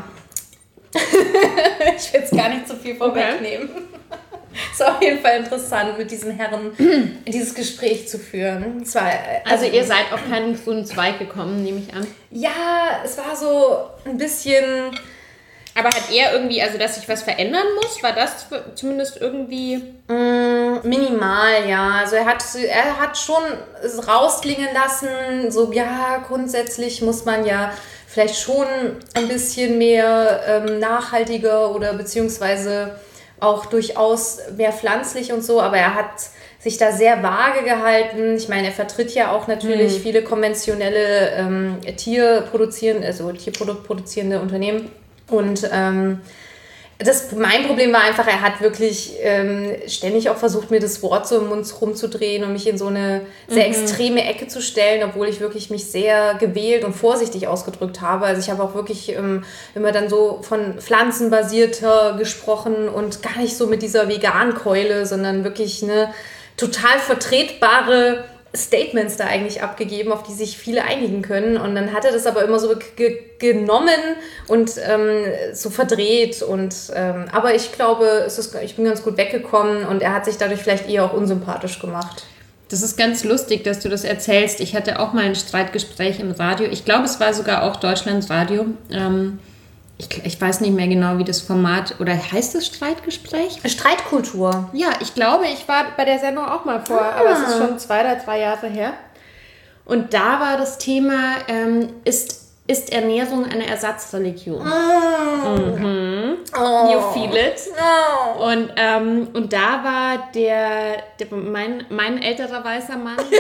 ich will jetzt gar nicht so viel vorwegnehmen. Es ist auf jeden Fall interessant, mit diesen Herren dieses Gespräch zu führen. Es war, also, also ihr seid auf keinen grünen Zweig gekommen, nehme ich an. Ja, es war so ein bisschen... Aber hat er irgendwie, also dass sich was verändern muss, war das zumindest irgendwie... Mm, minimal, ja. Also er hat, er hat schon rausklingen lassen, so ja, grundsätzlich muss man ja vielleicht schon ein bisschen mehr ähm, nachhaltiger oder beziehungsweise auch durchaus mehr pflanzlich und so, aber er hat sich da sehr vage gehalten. Ich meine, er vertritt ja auch natürlich hm. viele konventionelle ähm, Tierproduzierende, also Tierproduktproduzierende Unternehmen. Und ähm, das, mein Problem war einfach, er hat wirklich ähm, ständig auch versucht, mir das Wort so im Mund rumzudrehen und mich in so eine sehr mhm. extreme Ecke zu stellen, obwohl ich wirklich mich sehr gewählt und vorsichtig ausgedrückt habe. Also ich habe auch wirklich ähm, immer dann so von pflanzenbasierter gesprochen und gar nicht so mit dieser Vegan-Keule, sondern wirklich eine total vertretbare Statements da eigentlich abgegeben, auf die sich viele einigen können. Und dann hat er das aber immer so ge- genommen und ähm, so verdreht. Und, ähm, aber ich glaube, es ist, ich bin ganz gut weggekommen und er hat sich dadurch vielleicht eher auch unsympathisch gemacht. Das ist ganz lustig, dass du das erzählst. Ich hatte auch mal ein Streitgespräch im Radio. Ich glaube, es war sogar auch Deutschlandradio. Ähm, Ich, ich weiß nicht mehr genau, wie das Format, oder heißt das Streitgespräch? Streitkultur. Ja, ich glaube, ich war bei der Sendung auch mal vor, ah. aber es ist schon zwei oder drei Jahre her. Und da war das Thema, ähm, ist, ist Ernährung eine Ersatzreligion? Oh. Mhm. Oh. You feel it. Oh. Und, ähm, und da war der, der mein, mein älterer weißer Mann, war,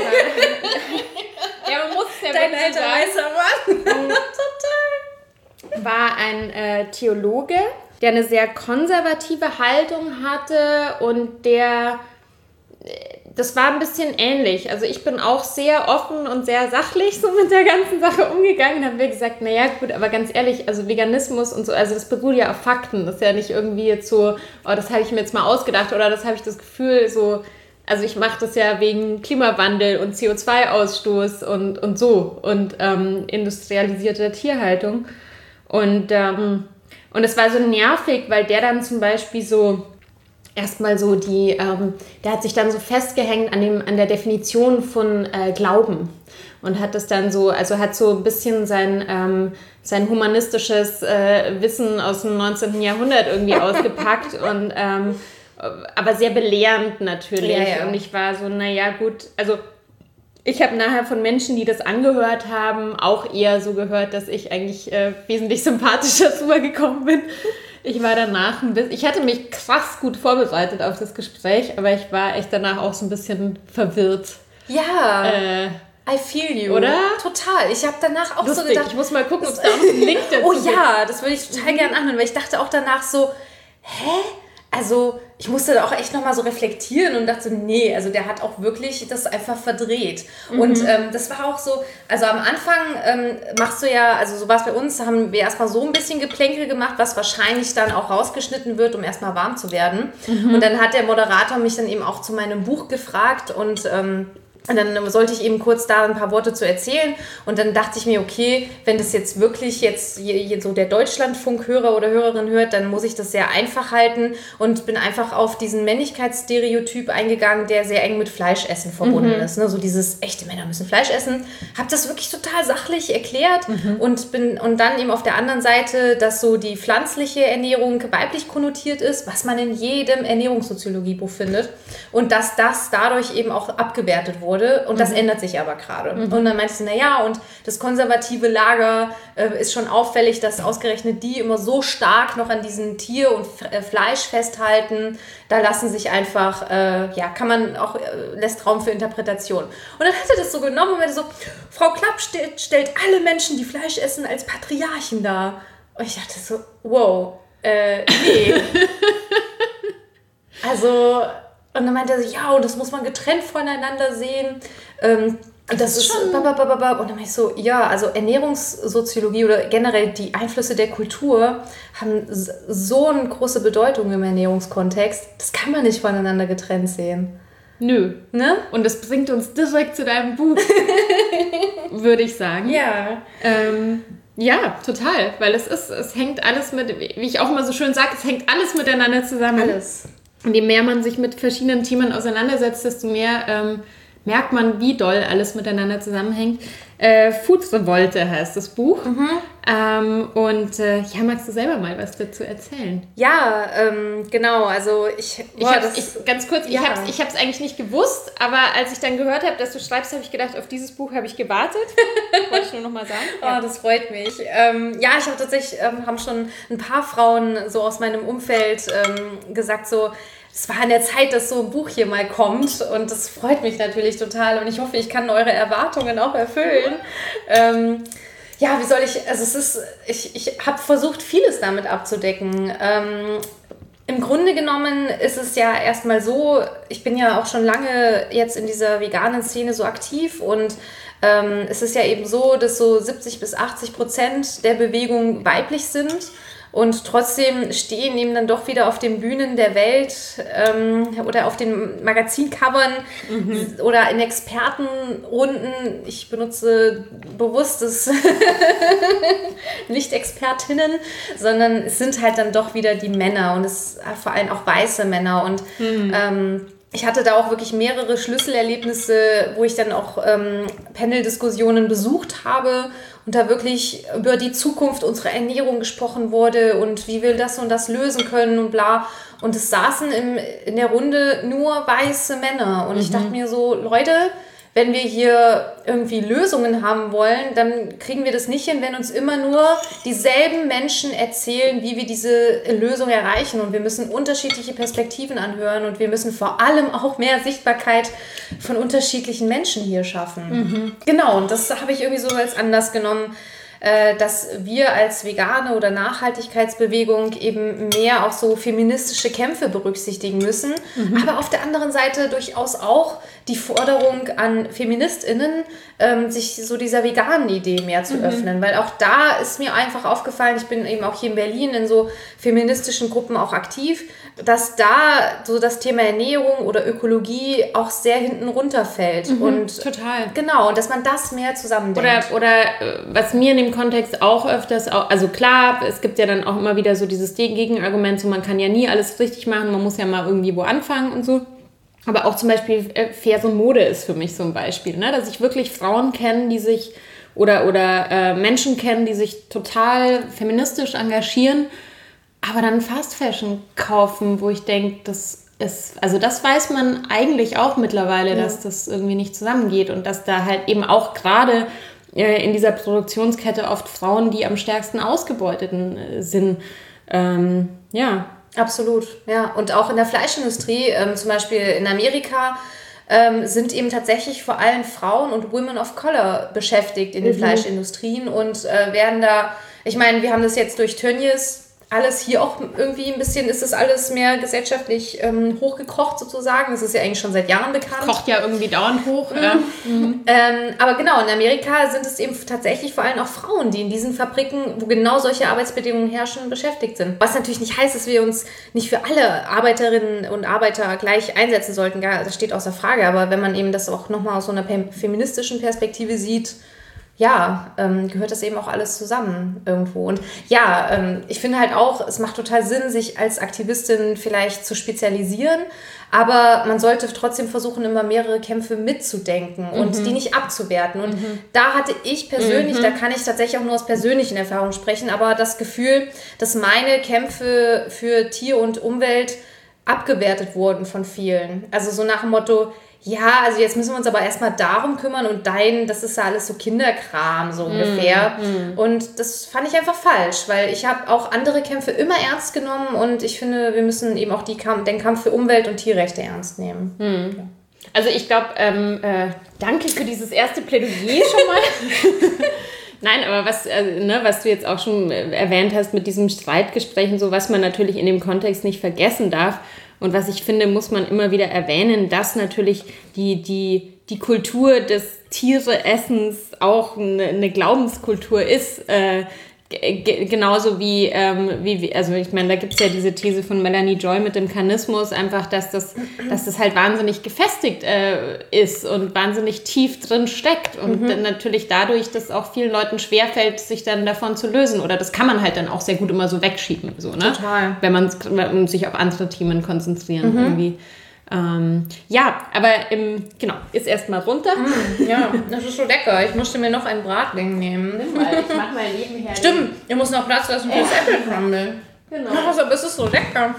ja, man muss ja Dein älterer weißer Mann? Total. War ein äh, Theologe, der eine sehr konservative Haltung hatte und der, das war ein bisschen ähnlich. Also ich bin auch sehr offen und sehr sachlich so mit der ganzen Sache umgegangen und habe mir gesagt, naja gut, aber ganz ehrlich, also Veganismus und so, also das beruht ja auf Fakten. Das ist ja nicht irgendwie jetzt so, oh, das habe ich mir jetzt mal ausgedacht oder das habe ich das Gefühl so, also ich mache das ja wegen Klimawandel und C O zwei Ausstoß und, und so und ähm, industrialisierter Tierhaltung. Und, ähm, und es war so nervig, weil der dann zum Beispiel so erstmal so die, ähm, der hat sich dann so festgehängt an, dem, an der Definition von äh, Glauben und hat das dann so, also hat so ein bisschen sein, ähm, sein humanistisches äh, Wissen aus dem neunzehnten Jahrhundert irgendwie ausgepackt und ähm, aber sehr belehrend natürlich. Ja, ja. Und ich war so, naja gut, also ich habe nachher von Menschen, die das angehört haben, auch eher so gehört, dass ich eigentlich äh, wesentlich sympathischer rübergekommen bin. Ich war danach ein bisschen, ich hatte mich krass gut vorbereitet auf das Gespräch, aber ich war echt danach auch so ein bisschen verwirrt. Ja, äh, I feel you. Oder? Total. Ich habe danach auch Lustig. so gedacht... Ich muss mal gucken, ob es da auch einen Link dazu Oh gibt. ja, das würde ich total gerne anhören, weil ich dachte auch danach so, hä? Also ich musste da auch echt nochmal so reflektieren und dachte, nee, also der hat auch wirklich das einfach verdreht. Mhm. Und ähm, das war auch so, also am Anfang ähm, machst du ja, also so war es bei uns, da haben wir erstmal so ein bisschen Geplänkel gemacht, was wahrscheinlich dann auch rausgeschnitten wird, um erstmal warm zu werden. Mhm. Und dann hat der Moderator mich dann eben auch zu meinem Buch gefragt und... Ähm, Und dann sollte ich eben kurz da ein paar Worte zu erzählen. Und dann dachte ich mir, okay, wenn das jetzt wirklich jetzt so der Deutschlandfunk-Hörer oder Hörerin hört, dann muss ich das sehr einfach halten und bin einfach auf diesen Männlichkeitsstereotyp eingegangen, der sehr eng mit Fleischessen verbunden mhm. ist. Ne? So dieses, echte Männer müssen Fleisch essen. Habe das wirklich total sachlich erklärt mhm. und bin und dann eben auf der anderen Seite, dass so die pflanzliche Ernährung weiblich konnotiert ist, was man in jedem Ernährungssoziologiebuch findet. Und dass das dadurch eben auch abgewertet wurde. Und das mhm. ändert sich aber gerade. Mhm. Und dann meinst du, naja, und das konservative Lager äh, ist schon auffällig, dass ausgerechnet die immer so stark noch an diesem Tier und F- äh, Fleisch festhalten. Da lassen sich einfach, äh, ja, kann man auch, äh, lässt Raum für Interpretation. Und dann hat er das so genommen und meinte so, Frau Klapp stellt, stellt alle Menschen, die Fleisch essen, als Patriarchen dar. Und ich dachte so, wow, äh, nee. Also... Und dann meinte er so, ja, und das muss man getrennt voneinander sehen. Ähm, das, das ist schon... Und dann meinte ich so, ja, also Ernährungssoziologie oder generell die Einflüsse der Kultur haben so eine große Bedeutung im Ernährungskontext. Das kann man nicht voneinander getrennt sehen. Nö. Ne? Und das bringt uns direkt zu deinem Buch, würde ich sagen. Ja. Ähm, ja, total. Weil es ist, es hängt alles mit, wie ich auch immer so schön sage, es hängt alles miteinander zusammen. Alles. Und je mehr man sich mit verschiedenen Themen auseinandersetzt, desto mehr ähm, merkt man, wie doll alles miteinander zusammenhängt. Äh, Food-Revolte heißt das Buch. Mhm. Ähm, und äh, ja, magst du selber mal was dazu erzählen? Ja, ähm, genau. Also ich... ich, boah, hab's, ich ganz kurz, ja. ich habe es ich hab's eigentlich nicht gewusst, aber als ich dann gehört habe, dass du schreibst, habe ich gedacht, auf dieses Buch habe ich gewartet. Wollte ich nur noch mal sagen. Ja. Oh, das freut mich. Ähm, ja, ich habe tatsächlich, ähm, haben schon ein paar Frauen so aus meinem Umfeld ähm, gesagt, so... Es war an der Zeit, dass so ein Buch hier mal kommt und das freut mich natürlich total und ich hoffe, ich kann eure Erwartungen auch erfüllen. Ähm, ja, wie soll ich, also es ist, ich, ich habe versucht, vieles damit abzudecken. Ähm, im Grunde genommen ist es ja erstmal so, ich bin ja auch schon lange jetzt in dieser veganen Szene so aktiv und ähm, es ist ja eben so, dass so siebzig bis achtzig Prozent der Bewegung weiblich sind. Und trotzdem stehen eben dann doch wieder auf den Bühnen der Welt ähm, oder auf den Magazincovern mhm. oder in Expertenrunden. Ich benutze bewusst das nicht Expertinnen, sondern es sind halt dann doch wieder die Männer und es vor allem auch weiße Männer. Und mhm. ähm, ich hatte da auch wirklich mehrere Schlüsselerlebnisse, wo ich dann auch ähm, Panel-Diskussionen besucht habe und da wirklich über die Zukunft unserer Ernährung gesprochen wurde und wie wir das und das lösen können und bla. Und es saßen im, in der Runde nur weiße Männer. Und mhm. ich dachte mir so, Leute, wenn wir hier irgendwie Lösungen haben wollen, dann kriegen wir das nicht hin, wenn uns immer nur dieselben Menschen erzählen, wie wir diese Lösung erreichen. Und wir müssen unterschiedliche Perspektiven anhören und wir müssen vor allem auch mehr Sichtbarkeit von unterschiedlichen Menschen hier schaffen. Mhm. Genau, und das habe ich irgendwie so als Anlass genommen, dass wir als vegane oder Nachhaltigkeitsbewegung eben mehr auch so feministische Kämpfe berücksichtigen müssen, mhm. aber auf der anderen Seite durchaus auch die Forderung an FeministInnen, ähm, sich so dieser veganen Idee mehr zu mhm. öffnen, weil auch da ist mir einfach aufgefallen, ich bin eben auch hier in Berlin in so feministischen Gruppen auch aktiv, dass da so das Thema Ernährung oder Ökologie auch sehr hinten runterfällt. Mhm, und total. Genau, und dass man das mehr zusammendenkt. Oder, oder was mir in dem Kontext auch öfters, auch, also klar, es gibt ja dann auch immer wieder so dieses Gegenargument, so man kann ja nie alles richtig machen, man muss ja mal irgendwie wo anfangen und so. Aber auch zum Beispiel faire Mode ist für mich so ein Beispiel, ne? Dass ich wirklich Frauen kenne, die sich oder, oder äh, Menschen kennen, die sich total feministisch engagieren, aber dann Fast Fashion kaufen, wo ich denke, das ist, also das weiß man eigentlich auch mittlerweile, ja. dass das irgendwie nicht zusammengeht und dass da halt eben auch gerade äh, in dieser Produktionskette oft Frauen, die am stärksten ausgebeuteten äh, sind, ähm, ja. Absolut, ja. Und auch in der Fleischindustrie, ähm, zum Beispiel in Amerika, ähm, sind eben tatsächlich vor allem Frauen und Women of Color beschäftigt in den mhm. Fleischindustrien und äh, werden da, ich meine, wir haben das jetzt durch Tönnies alles hier auch irgendwie ein bisschen, ist das alles mehr gesellschaftlich ähm, hochgekocht sozusagen. Das ist ja eigentlich schon seit Jahren bekannt. Kocht ja irgendwie dauernd hoch. Mhm. Ja. Mhm. Ähm, aber genau, in Amerika sind es eben tatsächlich vor allem auch Frauen, die in diesen Fabriken, wo genau solche Arbeitsbedingungen herrschen, beschäftigt sind. Was natürlich nicht heißt, dass wir uns nicht für alle Arbeiterinnen und Arbeiter gleich einsetzen sollten. Das steht außer Frage. Aber wenn man eben das auch nochmal aus so einer feministischen Perspektive sieht, ja, ähm, gehört das eben auch alles zusammen irgendwo. Und ja, ähm, ich finde halt auch, es macht total Sinn, sich als Aktivistin vielleicht zu spezialisieren, aber man sollte trotzdem versuchen, immer mehrere Kämpfe mitzudenken mhm. und die nicht abzuwerten. Und mhm. da hatte ich persönlich, mhm. da kann ich tatsächlich auch nur aus persönlichen Erfahrungen sprechen, aber das Gefühl, dass meine Kämpfe für Tier und Umwelt abgewertet wurden von vielen. Also so nach dem Motto, ja, also jetzt müssen wir uns aber erstmal darum kümmern und dein, das ist ja alles so Kinderkram, so ungefähr. Mm, mm. Und das fand ich einfach falsch, weil ich habe auch andere Kämpfe immer ernst genommen und ich finde, wir müssen eben auch die Kampf, den Kampf für Umwelt und Tierrechte ernst nehmen. Mm. Ja. Also ich glaube, ähm, äh, danke für dieses erste Plädoyer schon mal. Nein, aber was, äh, ne, was du jetzt auch schon erwähnt hast mit diesem Streitgespräch und so, was man natürlich in dem Kontext nicht vergessen darf, und was ich finde, muss man immer wieder erwähnen, dass natürlich die, die, die Kultur des Tiereessens auch eine, eine Glaubenskultur ist. Äh, g- genauso wie, ähm, wie, also ich meine, da gibt es ja diese These von Melanie Joy mit dem Karnismus, einfach, dass das, dass das halt wahnsinnig gefestigt äh, ist und wahnsinnig tief drin steckt. Und mhm. dann natürlich dadurch, dass auch vielen Leuten schwerfällt, sich dann davon zu lösen. Oder das kann man halt dann auch sehr gut immer so wegschieben. So, ne? Total. Wenn man sich auf andere Themen konzentrieren mhm. irgendwie. Ähm, ja, aber im, genau, ist erstmal runter. Mm, ja, das ist so lecker. Ich musste mir noch ein Bratling nehmen. Nimm mal, ich mach mal nebenher. Stimmt, ihr müsst noch Platz lassen für das Apple Crumble. Genau. Ach, aber es ist so lecker.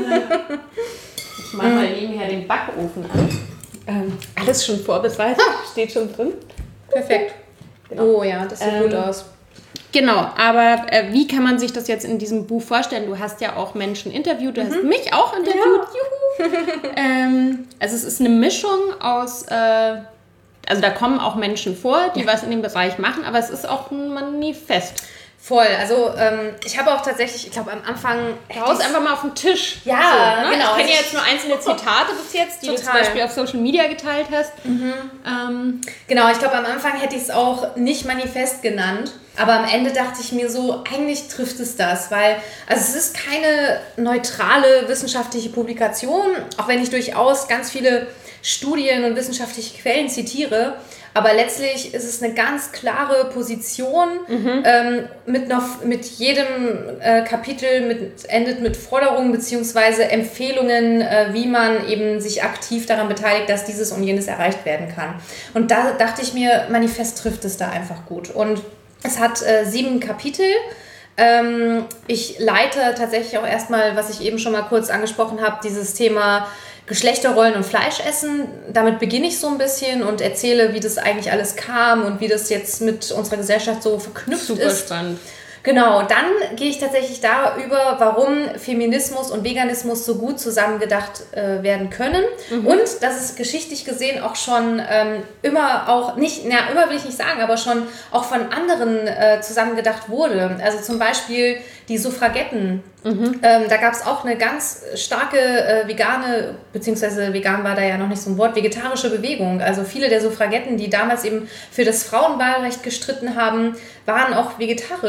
Ich mach mal nebenher den Backofen an. Ähm, alles schon vorbereitet, steht schon drin. Perfekt. Genau. Oh ja, das sieht ähm, gut aus. Genau, aber äh, wie kann man sich das jetzt in diesem Buch vorstellen? Du hast ja auch Menschen interviewt, du mhm. hast mich auch interviewt. Ja. Juhu. ähm, also es ist eine Mischung aus, äh, also da kommen auch Menschen vor, die ja. was in dem Bereich machen, aber es ist auch ein Manifest. Voll, also ähm, ich habe auch tatsächlich, ich glaube am Anfang... Haus einfach mal auf den Tisch. Ja, so, ne? genau. Ich kenne ja jetzt nur einzelne Zitate bis jetzt, die Total. du zum Beispiel auf Social Media geteilt hast. Mhm. Ähm, genau, ich glaube am Anfang hätte ich es auch nicht Manifest genannt, aber am Ende dachte ich mir so, eigentlich trifft es das, weil also es ist keine neutrale wissenschaftliche Publikation, auch wenn ich durchaus ganz viele Studien und wissenschaftliche Quellen zitiere, aber letztlich ist es eine ganz klare Position, mhm. ähm, mit, noch, mit jedem äh, Kapitel mit, endet mit Forderungen bzw. Empfehlungen, äh, wie man eben sich aktiv daran beteiligt, dass dieses und jenes erreicht werden kann. Und da dachte ich mir, Manifest trifft es da einfach gut. Und es hat äh, sieben Kapitel. Ähm, ich leite tatsächlich auch erstmal, was ich eben schon mal kurz angesprochen habe, dieses Thema Geschlechterrollen und Fleischessen. Damit beginne ich so ein bisschen und erzähle, wie das eigentlich alles kam und wie das jetzt mit unserer Gesellschaft so verknüpft Super ist. Super spannend. Genau, dann gehe ich tatsächlich darüber, warum Feminismus und Veganismus so gut zusammengedacht äh, werden können mhm. und dass es geschichtlich gesehen auch schon ähm, immer auch, nicht, na, immer will ich nicht sagen, aber schon auch von anderen äh, zusammengedacht wurde. Also zum Beispiel die Suffragetten. Mhm. Ähm, da gab es auch eine ganz starke äh, vegane, beziehungsweise vegan war da ja noch nicht so ein Wort, vegetarische Bewegung. Also viele der Suffragetten, die damals eben für das Frauenwahlrecht gestritten haben, waren auch vegetarisch und haben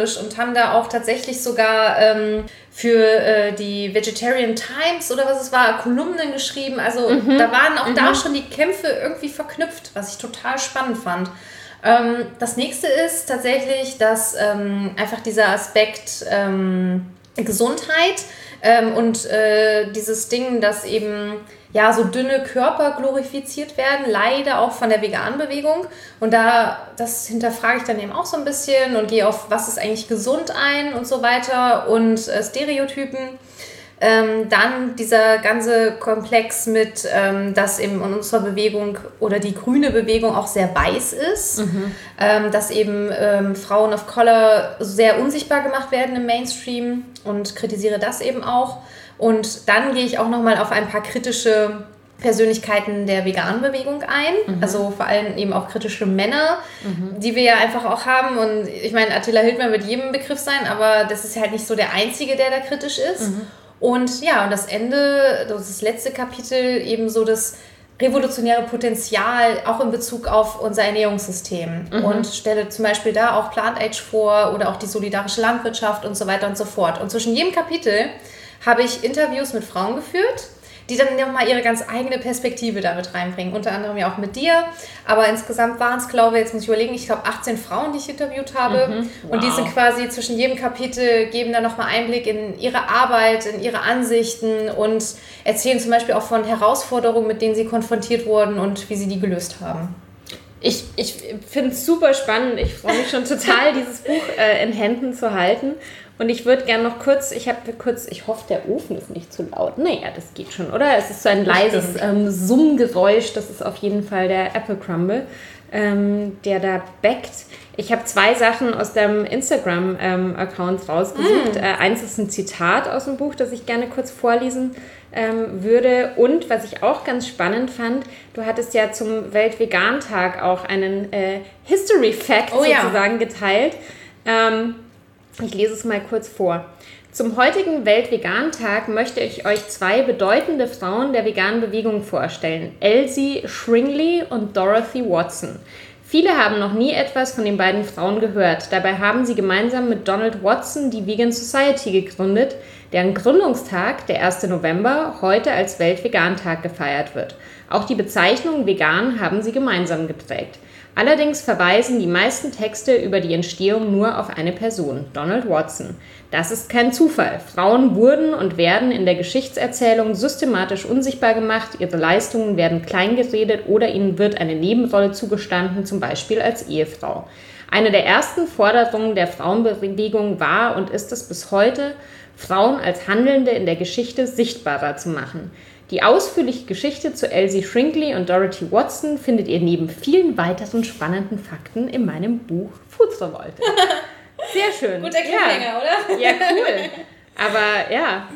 Mann da auch tatsächlich sogar ähm, für äh, die Vegetarian Times oder was es war, Kolumnen geschrieben. Also mhm. da waren auch mhm. da schon die Kämpfe irgendwie verknüpft, was ich total spannend fand. Ähm, das nächste ist tatsächlich, dass ähm, einfach dieser Aspekt ähm, Gesundheit ähm, und äh, dieses Ding, dass eben ja so dünne Körper glorifiziert werden, leider auch von der veganen Bewegung. Und da, das hinterfrage ich dann eben auch so ein bisschen und gehe auf, was ist eigentlich gesund ein und so weiter und äh, Stereotypen. Ähm, dann dieser ganze Komplex mit, ähm, dass eben in unserer Bewegung oder die grüne Bewegung auch sehr weiß ist, mhm. ähm, dass eben ähm, Frauen of Color sehr unsichtbar gemacht werden im Mainstream und kritisiere das eben auch. Und dann gehe ich auch nochmal auf ein paar kritische Persönlichkeiten der veganen Bewegung ein, mhm. also vor allem eben auch kritische Männer, mhm. die wir ja einfach auch haben. Und ich meine, Attila Hildmann wird jedem Begriff sein, aber das ist halt nicht so der Einzige, der da kritisch ist. Mhm. Und ja, und das Ende, das letzte Kapitel, eben so das revolutionäre Potenzial auch in Bezug auf unser Ernährungssystem mhm. und stelle zum Beispiel da auch Plant Age vor oder auch die solidarische Landwirtschaft und so weiter und so fort. Und zwischen jedem Kapitel habe ich Interviews mit Frauen geführt, die dann nochmal ihre ganz eigene Perspektive damit reinbringen. Unter anderem ja auch mit dir. Aber insgesamt waren es, glaube ich, jetzt muss ich überlegen, ich glaube achtzehn Frauen, die ich interviewt habe. Mhm. Wow. Und die sind quasi zwischen jedem Kapitel, geben dann nochmal Einblick in ihre Arbeit, in ihre Ansichten und erzählen zum Beispiel auch von Herausforderungen, mit denen sie konfrontiert wurden und wie sie die gelöst haben. Ich, ich finde es super spannend. Ich freue mich schon total, dieses Buch äh, in Händen zu halten. Und ich würde gerne noch kurz, ich habe kurz, ich hoffe, der Ofen ist nicht zu laut. Naja, das geht schon, oder? Es ist so ein leises ähm, Summgeräusch. Das ist auf jeden Fall der Apple Crumble, ähm, der da backt. Ich habe zwei Sachen aus deinem Instagram-Account ähm, rausgesucht. Mm. Äh, eins ist ein Zitat aus dem Buch, das ich gerne kurz vorlesen ähm, würde. Und was ich auch ganz spannend fand, du hattest ja zum Weltvegan-Tag auch einen äh, History-Fact oh, sozusagen ja. geteilt. Ähm, Ich lese es mal kurz vor. Zum heutigen Weltvegan-Tag möchte ich euch zwei bedeutende Frauen der veganen Bewegung vorstellen. Elsie Shringley und Dorothy Watson. Viele haben noch nie etwas von den beiden Frauen gehört. Dabei haben sie gemeinsam mit Donald Watson die Vegan Society gegründet, deren Gründungstag, der erste November, heute als Weltvegan-Tag gefeiert wird. Auch die Bezeichnung vegan haben sie gemeinsam geprägt. Allerdings verweisen die meisten Texte über die Entstehung nur auf eine Person, Donald Watson. Das ist kein Zufall. Frauen wurden und werden in der Geschichtserzählung systematisch unsichtbar gemacht, ihre Leistungen werden kleingeredet oder ihnen wird eine Nebenrolle zugestanden, zum Beispiel als Ehefrau. Eine der ersten Forderungen der Frauenbewegung war und ist es bis heute, Frauen als Handelnde in der Geschichte sichtbarer zu machen. Die ausführliche Geschichte zu Elsie Shringley und Dorothy Watson findet ihr neben vielen weiteren spannenden Fakten in meinem Buch Food Revolte. Sehr schön. Guter Cliffhanger, ja. oder? Ja, cool. Aber ja.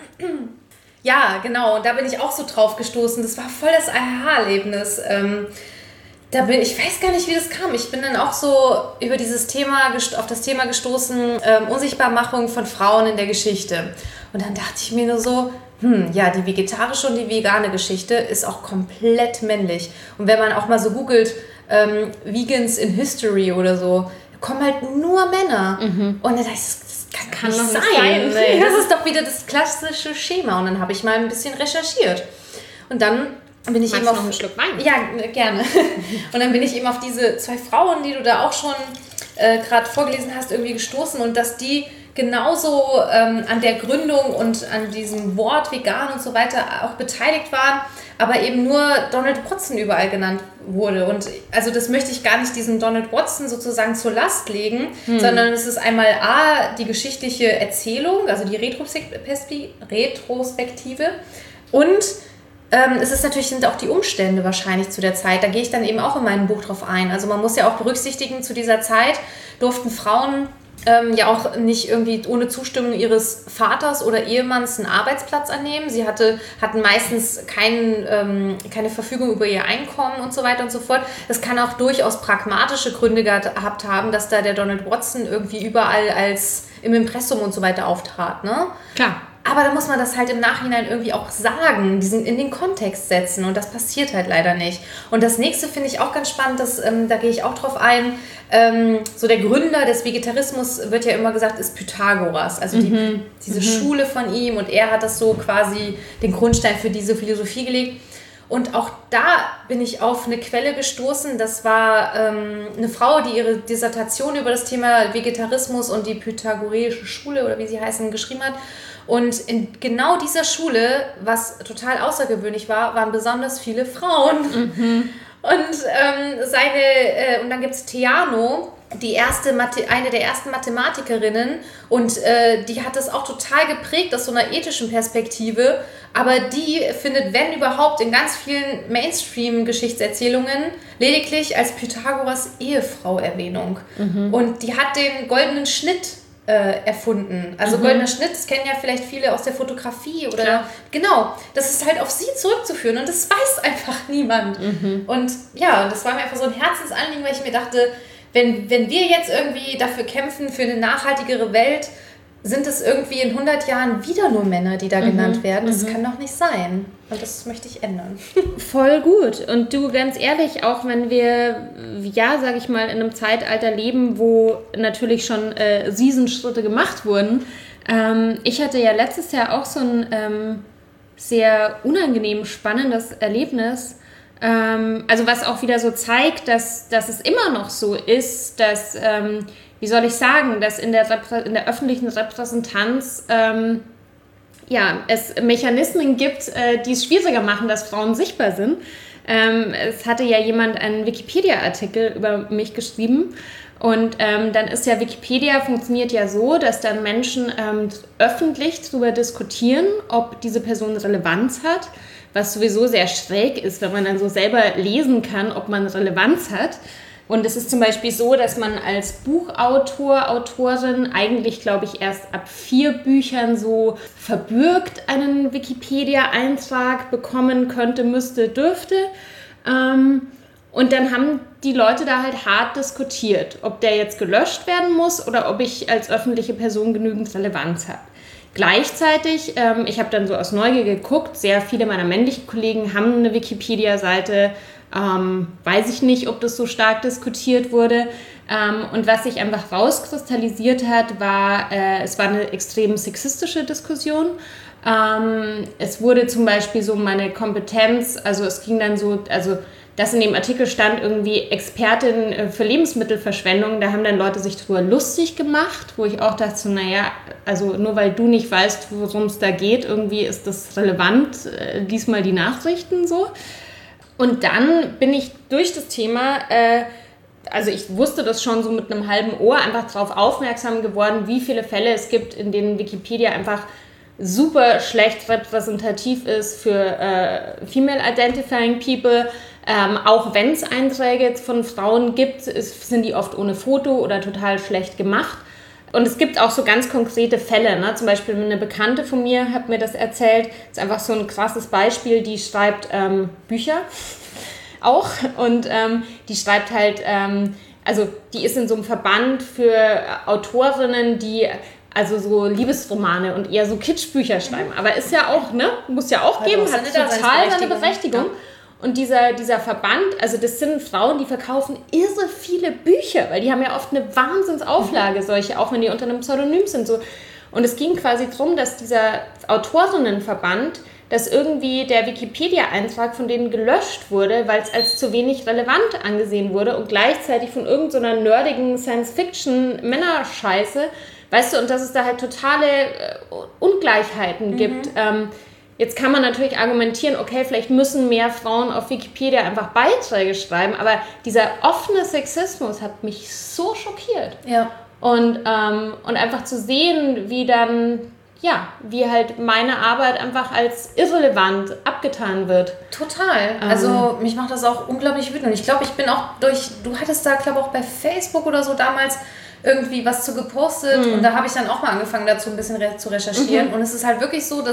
Ja, genau. Und da bin ich auch so drauf gestoßen. Das war voll das Aha-Erlebnis. Ähm, da bin, ich weiß gar nicht, wie das kam. Ich bin dann auch so über dieses Thema, auf das Thema gestoßen, ähm, Unsichtbarmachung von Frauen in der Geschichte. Und dann dachte ich mir nur so, hm, ja, die vegetarische und die vegane Geschichte ist auch komplett männlich. Und wenn man auch mal so googelt, ähm, Vegans in History oder so, kommen halt nur Männer. Mhm. Und dann dachte ich, das, das kann, kann nicht sein. sein. Nee, das ist doch wieder das klassische Schema. Und dann habe ich mal ein bisschen recherchiert. Und dann bin ich Magst eben auf... noch einen Schluck Wein? Ja, gerne. Und dann bin ich eben auf diese zwei Frauen, die du da auch schon äh, gerade vorgelesen hast, irgendwie gestoßen. Und dass die genauso ähm, an der Gründung und an diesem Wort vegan und so weiter auch beteiligt waren, aber eben nur Donald Watson überall genannt wurde. Und also das möchte ich gar nicht diesem Donald Watson sozusagen zur Last legen, hm. sondern es ist einmal A, die geschichtliche Erzählung, also die Retrospektive und ähm, es ist natürlich, sind auch die Umstände wahrscheinlich zu der Zeit. Da gehe ich dann eben auch in meinem Buch drauf ein. Also man muss ja auch berücksichtigen, zu dieser Zeit durften Frauen Ähm, ja auch nicht irgendwie ohne Zustimmung ihres Vaters oder Ehemanns einen Arbeitsplatz annehmen. Sie hatte, hatten meistens kein, ähm, keine Verfügung über ihr Einkommen und so weiter und so fort. Das kann auch durchaus pragmatische Gründe gehabt haben, dass da der Donald Watson irgendwie überall als im Impressum und so weiter auftrat. Ne? Klar. Aber da muss man das halt im Nachhinein irgendwie auch sagen, diesen in den Kontext setzen und das passiert halt leider nicht. Und das nächste finde ich auch ganz spannend, das, ähm, da gehe ich auch drauf ein, ähm, so der Gründer des Vegetarismus wird ja immer gesagt, ist Pythagoras, also die, mhm. diese mhm. Schule von ihm und er hat das so quasi den Grundstein für diese Philosophie gelegt. Und auch da bin ich auf eine Quelle gestoßen. Das war ähm, eine Frau, die ihre Dissertation über das Thema Vegetarismus und die pythagoreische Schule oder wie sie heißen, geschrieben hat. Und in genau dieser Schule, was total außergewöhnlich war, waren besonders viele Frauen. Mhm. Und, ähm, seine, äh, und dann gibt es Theano, die erste Mathe, eine der ersten Mathematikerinnen, und äh, die hat das auch total geprägt aus so einer ethischen Perspektive, aber die findet, wenn überhaupt, in ganz vielen Mainstream-Geschichtserzählungen lediglich als Pythagoras Ehefrau Erwähnung. Mhm. Und die hat den goldenen Schnitt äh, erfunden. Also mhm. goldener Schnitt, das kennen ja vielleicht viele aus der Fotografie oder Klar. genau, das ist halt auf sie zurückzuführen und das weiß einfach niemand. Mhm. Und ja, das war mir einfach so ein Herzensanliegen, weil ich mir dachte, Wenn, wenn wir jetzt irgendwie dafür kämpfen, für eine nachhaltigere Welt, sind es irgendwie in hundert Jahren wieder nur Männer, die da mhm. genannt werden. Das mhm. kann doch nicht sein. Und das möchte ich ändern. Voll gut. Und du, ganz ehrlich, auch wenn wir, ja, sage ich mal, in einem Zeitalter leben, wo natürlich schon äh, Riesenschritte gemacht wurden. Ähm, ich hatte ja letztes Jahr auch so ein ähm, sehr unangenehm spannendes Erlebnis. Also was auch wieder so zeigt, dass, dass es immer noch so ist, dass, ähm, wie soll ich sagen, dass in der, Reprä- in der öffentlichen Repräsentanz ähm, ja, es Mechanismen gibt, äh, die es schwieriger machen, dass Frauen sichtbar sind. Ähm, es hatte ja jemand einen Wikipedia-Artikel über mich geschrieben und ähm, dann ist ja Wikipedia funktioniert ja so, dass dann Menschen ähm, öffentlich darüber diskutieren, ob diese Person Relevanz hat, was sowieso sehr schräg ist, wenn man dann so selber lesen kann, ob man Relevanz hat. Und es ist zum Beispiel so, dass man als Buchautor, Autorin eigentlich, glaube ich, erst ab vier Büchern so verbürgt einen Wikipedia-Eintrag bekommen könnte, müsste, dürfte. Und dann haben die Leute da halt hart diskutiert, ob der jetzt gelöscht werden muss oder ob ich als öffentliche Person genügend Relevanz habe. Gleichzeitig, ähm, ich habe dann so aus Neugier geguckt, sehr viele meiner männlichen Kollegen haben eine Wikipedia-Seite, ähm, weiß ich nicht, ob das so stark diskutiert wurde. Ähm, und was sich einfach rauskristallisiert hat, war, äh, es war eine extrem sexistische Diskussion. Ähm, es wurde zum Beispiel so meine Kompetenz, also es ging dann so, also dass in dem Artikel stand irgendwie Expertin für Lebensmittelverschwendung, da haben dann Leute sich drüber lustig gemacht, wo ich auch dachte, so, naja, also nur weil du nicht weißt, worum es da geht, irgendwie ist das relevant, äh, lies mal die Nachrichten so. Und dann bin ich durch das Thema, äh, also ich wusste das schon so mit einem halben Ohr, einfach darauf aufmerksam geworden, wie viele Fälle es gibt, in denen Wikipedia einfach super schlecht repräsentativ ist für äh, Female Identifying People. Ähm, auch wenn es Einträge von Frauen gibt, ist, sind die oft ohne Foto oder total schlecht gemacht. Und es gibt auch so ganz konkrete Fälle, ne? Zum Beispiel eine Bekannte von mir hat mir das erzählt. Das ist einfach so ein krasses Beispiel, die schreibt ähm, Bücher auch und ähm, die schreibt halt, ähm, also die ist in so einem Verband für Autorinnen, die also so Liebesromane und eher so Kitschbücher schreiben. Aber ist ja auch, ne, muss ja auch geben, hat total seine Berechtigung. Und dieser, dieser Verband, also das sind Frauen, die verkaufen irre viele Bücher, weil die haben ja oft eine Wahnsinnsauflage, solche, auch wenn die unter einem Pseudonym sind. So. Und es ging quasi darum, dass dieser Autorinnenverband, dass irgendwie der Wikipedia-Eintrag von denen gelöscht wurde, weil es als zu wenig relevant angesehen wurde und gleichzeitig von irgendeiner so nerdigen Science-Fiction-Männerscheiße, weißt du, und dass es da halt totale äh, Ungleichheiten mhm. gibt. Ähm, Jetzt kann man natürlich argumentieren, okay, vielleicht müssen mehr Frauen auf Wikipedia einfach Beiträge schreiben, aber dieser offene Sexismus hat mich so schockiert. Ja. Und, ähm, und einfach zu sehen, wie dann, ja, wie halt meine Arbeit einfach als irrelevant abgetan wird. Total. Ähm. Also mich macht das auch unglaublich wütend. Ich glaube, ich bin auch durch, du hattest da, glaube ich, auch bei Facebook oder so damals irgendwie was zu gepostet mhm. und da habe ich dann auch mal angefangen dazu ein bisschen re- zu recherchieren mhm. und es ist halt wirklich so, dass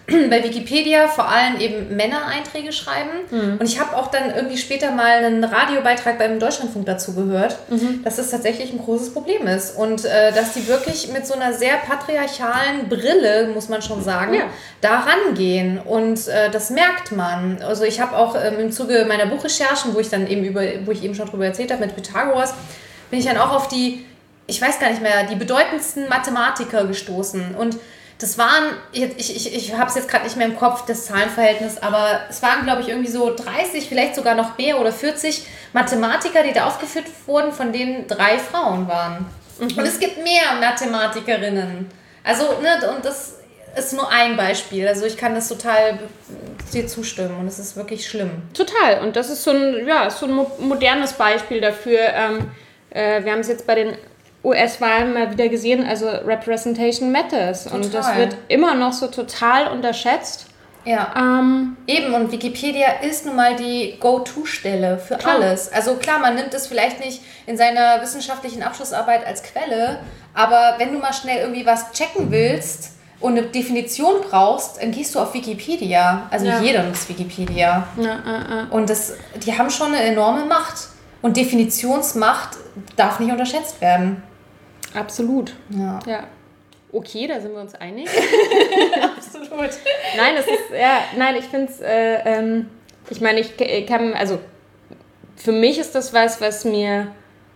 bei Wikipedia vor allem eben Männer Einträge schreiben. Mhm. Und ich habe auch dann irgendwie später mal einen Radiobeitrag beim Deutschlandfunk dazu gehört, mhm. dass das tatsächlich ein großes Problem ist. Und äh, dass die wirklich mit so einer sehr patriarchalen Brille, muss man schon sagen, ja. da rangehen. Und äh, das merkt man. Also ich habe auch ähm, im Zuge meiner Buchrecherchen, wo ich dann eben über, wo ich eben schon drüber erzählt habe, mit Pythagoras, bin ich dann auch auf die, ich weiß gar nicht mehr, die bedeutendsten Mathematiker gestoßen. Und das waren, ich, ich, ich habe es jetzt gerade nicht mehr im Kopf, das Zahlenverhältnis, aber es waren, glaube ich, irgendwie so dreißig, vielleicht sogar noch mehr oder vierzig Mathematiker, die da aufgeführt wurden, von denen drei Frauen waren. Mhm. Und es gibt mehr Mathematikerinnen. Also, ne, und das ist nur ein Beispiel. Also ich kann das total dir zustimmen und es ist wirklich schlimm. Total. Und das ist so ein, ja, so ein modernes Beispiel dafür. Ähm, äh, wir haben es jetzt bei den U S-Wahlen mal wieder gesehen, also Representation Matters. Total. Und das wird immer noch so total unterschätzt. Ja, ähm, eben. Und Wikipedia ist nun mal die Go-To-Stelle für klar. alles. Also klar, man nimmt es vielleicht nicht in seiner wissenschaftlichen Abschlussarbeit als Quelle, aber wenn du mal schnell irgendwie was checken willst und eine Definition brauchst, dann gehst du auf Wikipedia. Also ja. jeder nutzt Wikipedia. Ja, äh, äh. Und das, die haben schon eine enorme Macht. Und Definitionsmacht darf nicht unterschätzt werden. Absolut. Ja. ja. Okay, da sind wir uns einig. Absolut. Nein, das ist, ja, nein, ich finde es, äh, ähm, ich meine, ich kann, also für mich ist das was, was mir,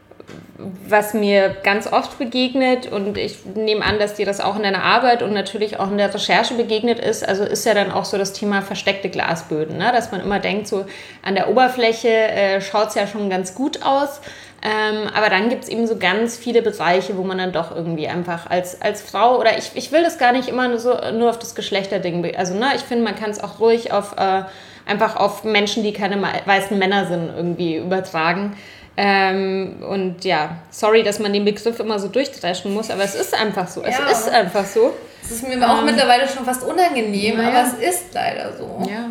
was mir ganz oft begegnet und ich nehme an, dass dir das auch in deiner Arbeit und natürlich auch in der Recherche begegnet ist. Also ist ja dann auch so das Thema versteckte Glasböden, ne? Dass man immer denkt, so an der Oberfläche äh, schaut es ja schon ganz gut aus. Ähm, aber dann gibt es eben so ganz viele Bereiche, wo man dann doch irgendwie einfach als, als Frau, oder ich, ich will das gar nicht immer nur, so, nur auf das Geschlechterding, also ne, ich finde, man kann es auch ruhig auf, äh, einfach auf Menschen, die keine weißen Männer sind, irgendwie übertragen. Ähm, und ja, sorry, dass man den Begriff immer so durchdreschen muss, aber es ist einfach so. Es ja. ist einfach so. Es ist mir ähm, auch mittlerweile schon fast unangenehm, ja. aber es ist leider so. Ja.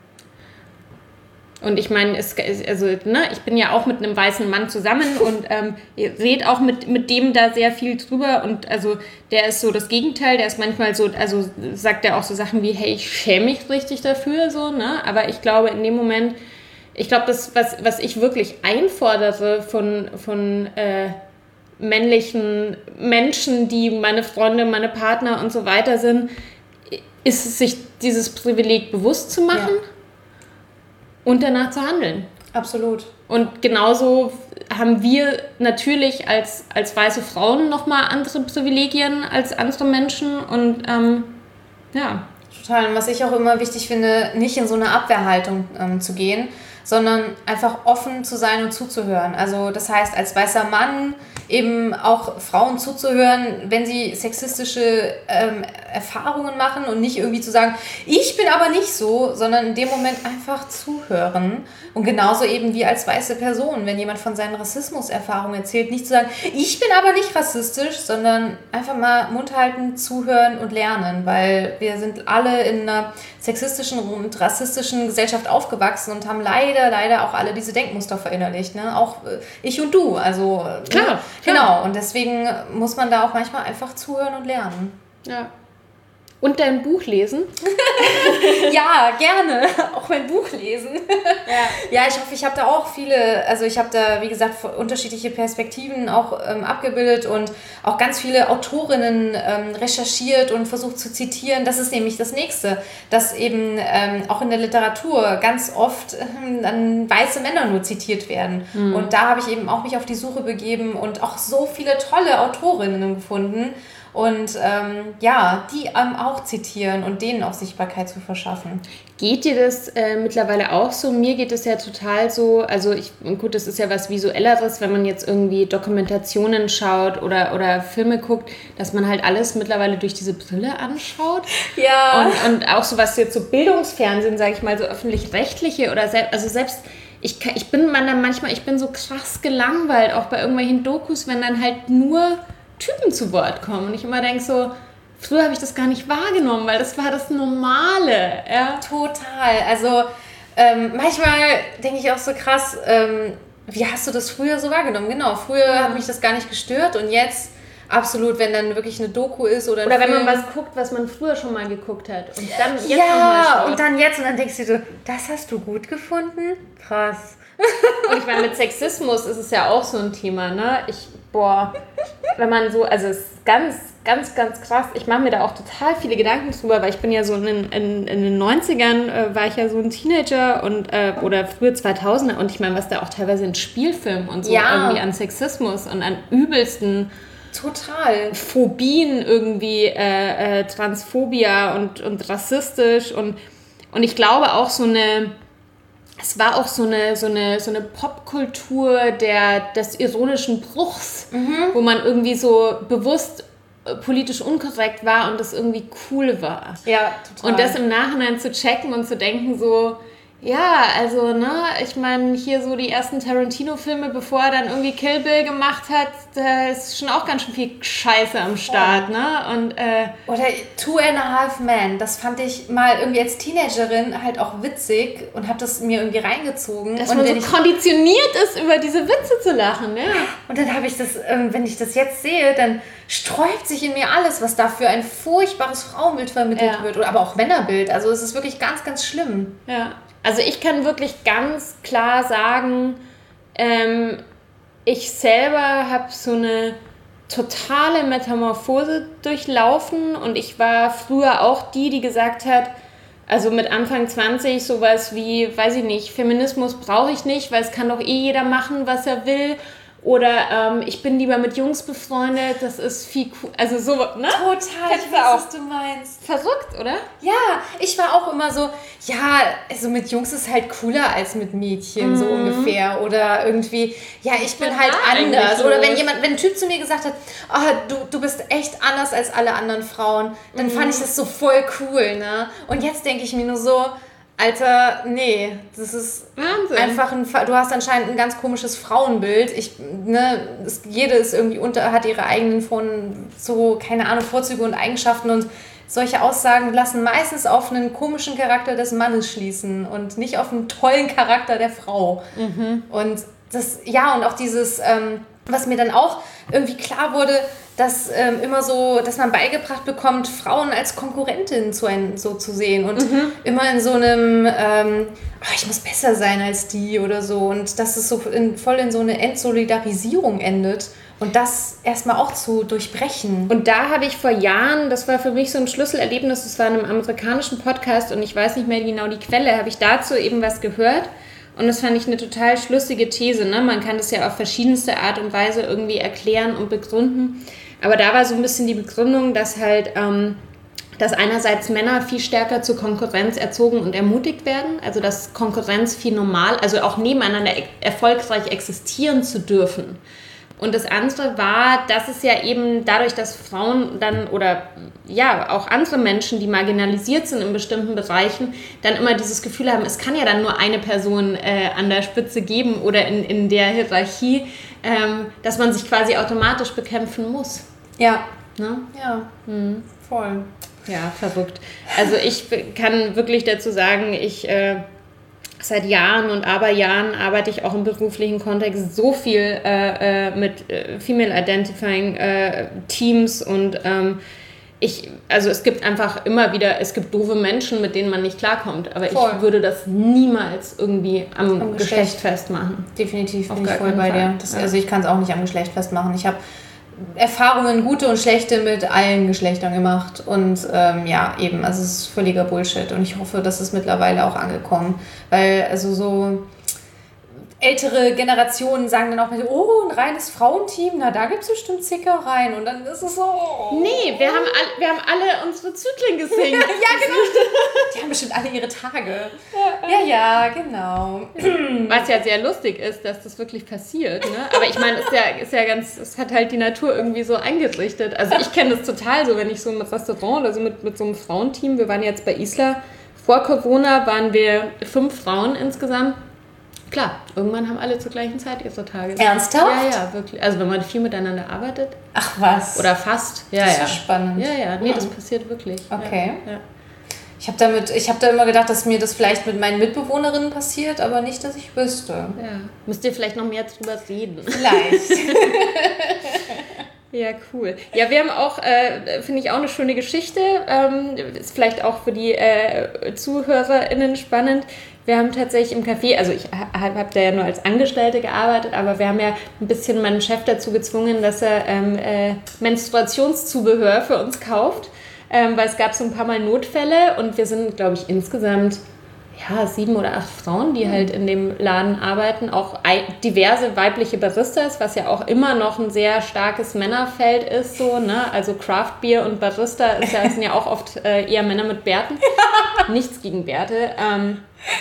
Und ich meine, es, also, ne, ich bin ja auch mit einem weißen Mann zusammen und ähm, ihr seht auch mit, mit dem da sehr viel drüber und also der ist so das Gegenteil, der ist manchmal so, also sagt er auch so Sachen wie, hey, ich schäme mich richtig dafür, so, ne, aber ich glaube in dem Moment, ich glaube, das, was, was ich wirklich einfordere von, von äh, männlichen Menschen, die meine Freunde, meine Partner und so weiter sind, ist es, sich dieses Privileg bewusst zu machen. Ja. Und danach zu handeln. Absolut. Und genauso haben wir natürlich als, als weiße Frauen nochmal andere Privilegien als andere Menschen. Und ähm, ja. Total. Und was ich auch immer wichtig finde, nicht in so eine Abwehrhaltung ähm, zu gehen, sondern einfach offen zu sein und zuzuhören. Also das heißt, als weißer Mann eben auch Frauen zuzuhören, wenn sie sexistische ähm, Erfahrungen machen und nicht irgendwie zu sagen, ich bin aber nicht so, sondern in dem Moment einfach zuhören. Und genauso eben wie als weiße Person, wenn jemand von seinen Rassismuserfahrungen erzählt, nicht zu sagen, ich bin aber nicht rassistisch, sondern einfach mal Mund halten, zuhören und lernen, weil wir sind alle in einer sexistischen und rassistischen Gesellschaft aufgewachsen und haben leider, leider auch alle diese Denkmuster verinnerlicht, ne? Auch ich und du, also klar, ne? Genau, und deswegen muss man da auch manchmal einfach zuhören und lernen. Ja. Und dein Buch lesen? Ja, gerne. Auch mein Buch lesen. Ja, ja ich hoffe, ich habe da auch viele, also ich habe da, wie gesagt, unterschiedliche Perspektiven auch ähm, abgebildet und auch ganz viele Autorinnen ähm, recherchiert und versucht zu zitieren. Das ist nämlich das Nächste, dass eben ähm, auch in der Literatur ganz oft ähm, dann weiße Männer nur zitiert werden. Mhm. Und da habe ich eben auch mich auf die Suche begeben und auch so viele tolle Autorinnen gefunden. Und ähm, ja, die ähm, auch zitieren und denen auch Sichtbarkeit zu verschaffen. Geht dir das äh, mittlerweile auch so? Mir geht es ja total so, also ich, gut, das ist ja was Visuelleres, wenn man jetzt irgendwie Dokumentationen schaut oder, oder Filme guckt, dass man halt alles mittlerweile durch diese Brille anschaut. Ja. Und, und auch so was jetzt so Bildungsfernsehen, sage ich mal, so öffentlich-rechtliche oder selbst, also selbst ich, ich bin man manchmal, ich bin so krass gelangweilt, auch bei irgendwelchen Dokus, wenn dann halt nur Typen zu Wort kommen. Und ich immer denke so, früher habe ich das gar nicht wahrgenommen, weil das war das Normale. Ja? Total. Also ähm, manchmal denke ich auch so krass, ähm, wie hast du das früher so wahrgenommen? Genau, früher ja. hat mich das gar nicht gestört und jetzt absolut, wenn dann wirklich eine Doku ist oder ein Oder wenn Film. man was guckt, was man früher schon mal geguckt hat und dann jetzt ja, nochmal schaut. und dann jetzt und dann denkst du so, das hast du gut gefunden? Krass. Und ich meine, mit Sexismus ist es ja auch so ein Thema, ne? Ich, boah, wenn man so, also es ist ganz, ganz, ganz krass. Ich mache mir da auch total viele Gedanken drüber, weil ich bin ja so in, in, in den neunzigern äh, war ich ja so ein Teenager und äh, oder frühe zweitausender und ich meine, was da auch teilweise in Spielfilmen und so ja. irgendwie an Sexismus und an übelsten Total. Phobien irgendwie, äh, äh, Transphobia und, und rassistisch und, und ich glaube auch so eine es war auch so eine, so eine, so eine Popkultur der, des ironischen Bruchs, mhm. wo man irgendwie so bewusst äh, politisch unkorrekt war und das irgendwie cool war. Ja, total. Und das im Nachhinein zu checken und zu denken so, ja, also, ne, ich meine, hier so die ersten Tarantino-Filme, bevor er dann irgendwie Kill Bill gemacht hat, da ist schon auch ganz schön viel Scheiße am Start, ne? Und, äh, Oder Two and a Half Men, das fand ich mal irgendwie als Teenagerin halt auch witzig und hab das mir irgendwie reingezogen. Dass und man so wenn ich, konditioniert ist, über diese Witze zu lachen, ja. Und dann habe ich das, ähm, wenn ich das jetzt sehe, dann sträubt sich in mir alles, was da für ein furchtbares Frauenbild vermittelt Ja. wird. Oder aber auch Männerbild. Also es ist wirklich ganz, ganz schlimm. Ja. Also ich kann wirklich ganz klar sagen, ähm, ich selber habe so eine totale Metamorphose durchlaufen und ich war früher auch die, die gesagt hat, also mit Anfang zwanzig sowas wie, weiß ich nicht, Feminismus brauche ich nicht, weil es kann doch eh jeder machen, was er will. Oder ähm, ich bin lieber mit Jungs befreundet, das ist viel cool. Also so, ne? Total, Kennst ich du weiß, auch. was du meinst. Verrückt, oder? Ja, ich war auch immer so, ja, also mit Jungs ist halt cooler als mit Mädchen, Mhm. so ungefähr. Oder irgendwie, ja, ich bin Was halt war eigentlich anders. Oder wenn los? jemand, wenn ein Typ zu mir gesagt hat, oh, du, du bist echt anders als alle anderen Frauen, dann Mhm. fand ich das so voll cool, ne? Und jetzt denke ich mir nur so, Alter, nee, das ist Wahnsinn. einfach ein, du hast anscheinend ein ganz komisches Frauenbild. Ich, ne, es, jede ist irgendwie unter, hat ihre eigenen von so, keine Ahnung, Vorzüge und Eigenschaften und solche Aussagen lassen meistens auf einen komischen Charakter des Mannes schließen und nicht auf einen tollen Charakter der Frau. Mhm. Und das, ja, und auch dieses, ähm, was mir dann auch irgendwie klar wurde, dass ähm, immer so, dass man beigebracht bekommt, Frauen als Konkurrentin zu ein, so zu sehen und mhm. immer in so einem, ähm, oh, ich muss besser sein als die oder so und dass es so in, voll in so eine Entsolidarisierung endet und das erstmal auch zu durchbrechen. Und da habe ich vor Jahren, das war für mich so ein Schlüsselerlebnis, das war in einem amerikanischen Podcast und ich weiß nicht mehr genau die Quelle, habe ich dazu eben was gehört. Und das fand ich eine total schlüssige These. Ne? Man kann das ja auf verschiedenste Art und Weise irgendwie erklären und begründen. Aber da war so ein bisschen die Begründung, dass halt, ähm, dass einerseits Männer viel stärker zur Konkurrenz erzogen und ermutigt werden. Also dass Konkurrenz viel normal, also auch nebeneinander erfolgreich existieren zu dürfen. Und das andere war, dass es ja eben dadurch, dass Frauen dann oder ja auch andere Menschen, die marginalisiert sind in bestimmten Bereichen, dann immer dieses Gefühl haben, es kann ja dann nur eine Person äh, an der Spitze geben oder in, in der Hierarchie, ähm, dass man sich quasi automatisch bekämpfen muss. Ja. Ne? Ja, hm. voll. Ja, verrückt. Also ich kann wirklich dazu sagen, ich... Äh, Seit Jahren und Aberjahren arbeite ich auch im beruflichen Kontext so viel äh, äh, mit äh, Female Identifying äh, Teams und ähm, ich, also es gibt einfach immer wieder, es gibt doofe Menschen, mit denen man nicht klarkommt, aber voll. Ich würde das niemals irgendwie am, am Geschlecht. Geschlecht festmachen. Definitiv bin ich voll bei dir. Das, ja. Also ich kann es auch nicht am Geschlecht festmachen. Ich habe Erfahrungen, gute und schlechte, mit allen Geschlechtern gemacht und ähm, ja, eben, also es ist völliger Bullshit und ich hoffe, das ist mittlerweile auch angekommen, weil also so ältere Generationen sagen dann auch mal, oh, ein reines Frauenteam, na da gibt es bestimmt Zickereien und dann ist es so... Oh. Nee, wir haben, all, wir haben alle unsere Zyklen gesehen. Ja, genau. Die haben bestimmt alle ihre Tage. Ja, ja, genau. Was ja sehr lustig ist, dass das wirklich passiert. Ne? Aber ich meine, es ist ja, ist ja ganz, es hat halt die Natur irgendwie so eingerichtet. Also ich kenne das total so, wenn ich so im Restaurant oder so mit, mit so einem Frauenteam, wir waren jetzt bei Isla, vor Corona waren wir fünf Frauen insgesamt. Klar, irgendwann haben alle zur gleichen Zeit ihre Tage. Ernsthaft? Ja, ja, wirklich. Also wenn man viel miteinander arbeitet. Ach was. Oder fast. Ja, das ist ja. so spannend. Ja, ja. Nee, das passiert wirklich. Okay. Ja, ja. Ich habe damit, ich habe da immer gedacht, dass mir das vielleicht mit meinen Mitbewohnerinnen passiert, aber nicht, dass ich wüsste. Ja. Müsst ihr vielleicht noch mehr drüber reden. Vielleicht. Ja, cool. Ja, wir haben auch, äh, finde ich, auch eine schöne Geschichte. Ähm, ist vielleicht auch für die äh, ZuhörerInnen spannend. Wir haben tatsächlich im Café, also ich habe hab da ja nur als Angestellte gearbeitet, aber wir haben ja ein bisschen meinen Chef dazu gezwungen, dass er ähm, äh, Menstruationszubehör für uns kauft, ähm, weil es gab so ein paar Mal Notfälle und wir sind, glaube ich, insgesamt ja, sieben oder acht Frauen, die halt in dem Laden arbeiten, auch diverse weibliche Baristas, was ja auch immer noch ein sehr starkes Männerfeld ist, so, ne? Also Craft Beer und Barista ist ja, sind ja auch oft äh, eher Männer mit Bärten. Nichts gegen Bärte, ähm,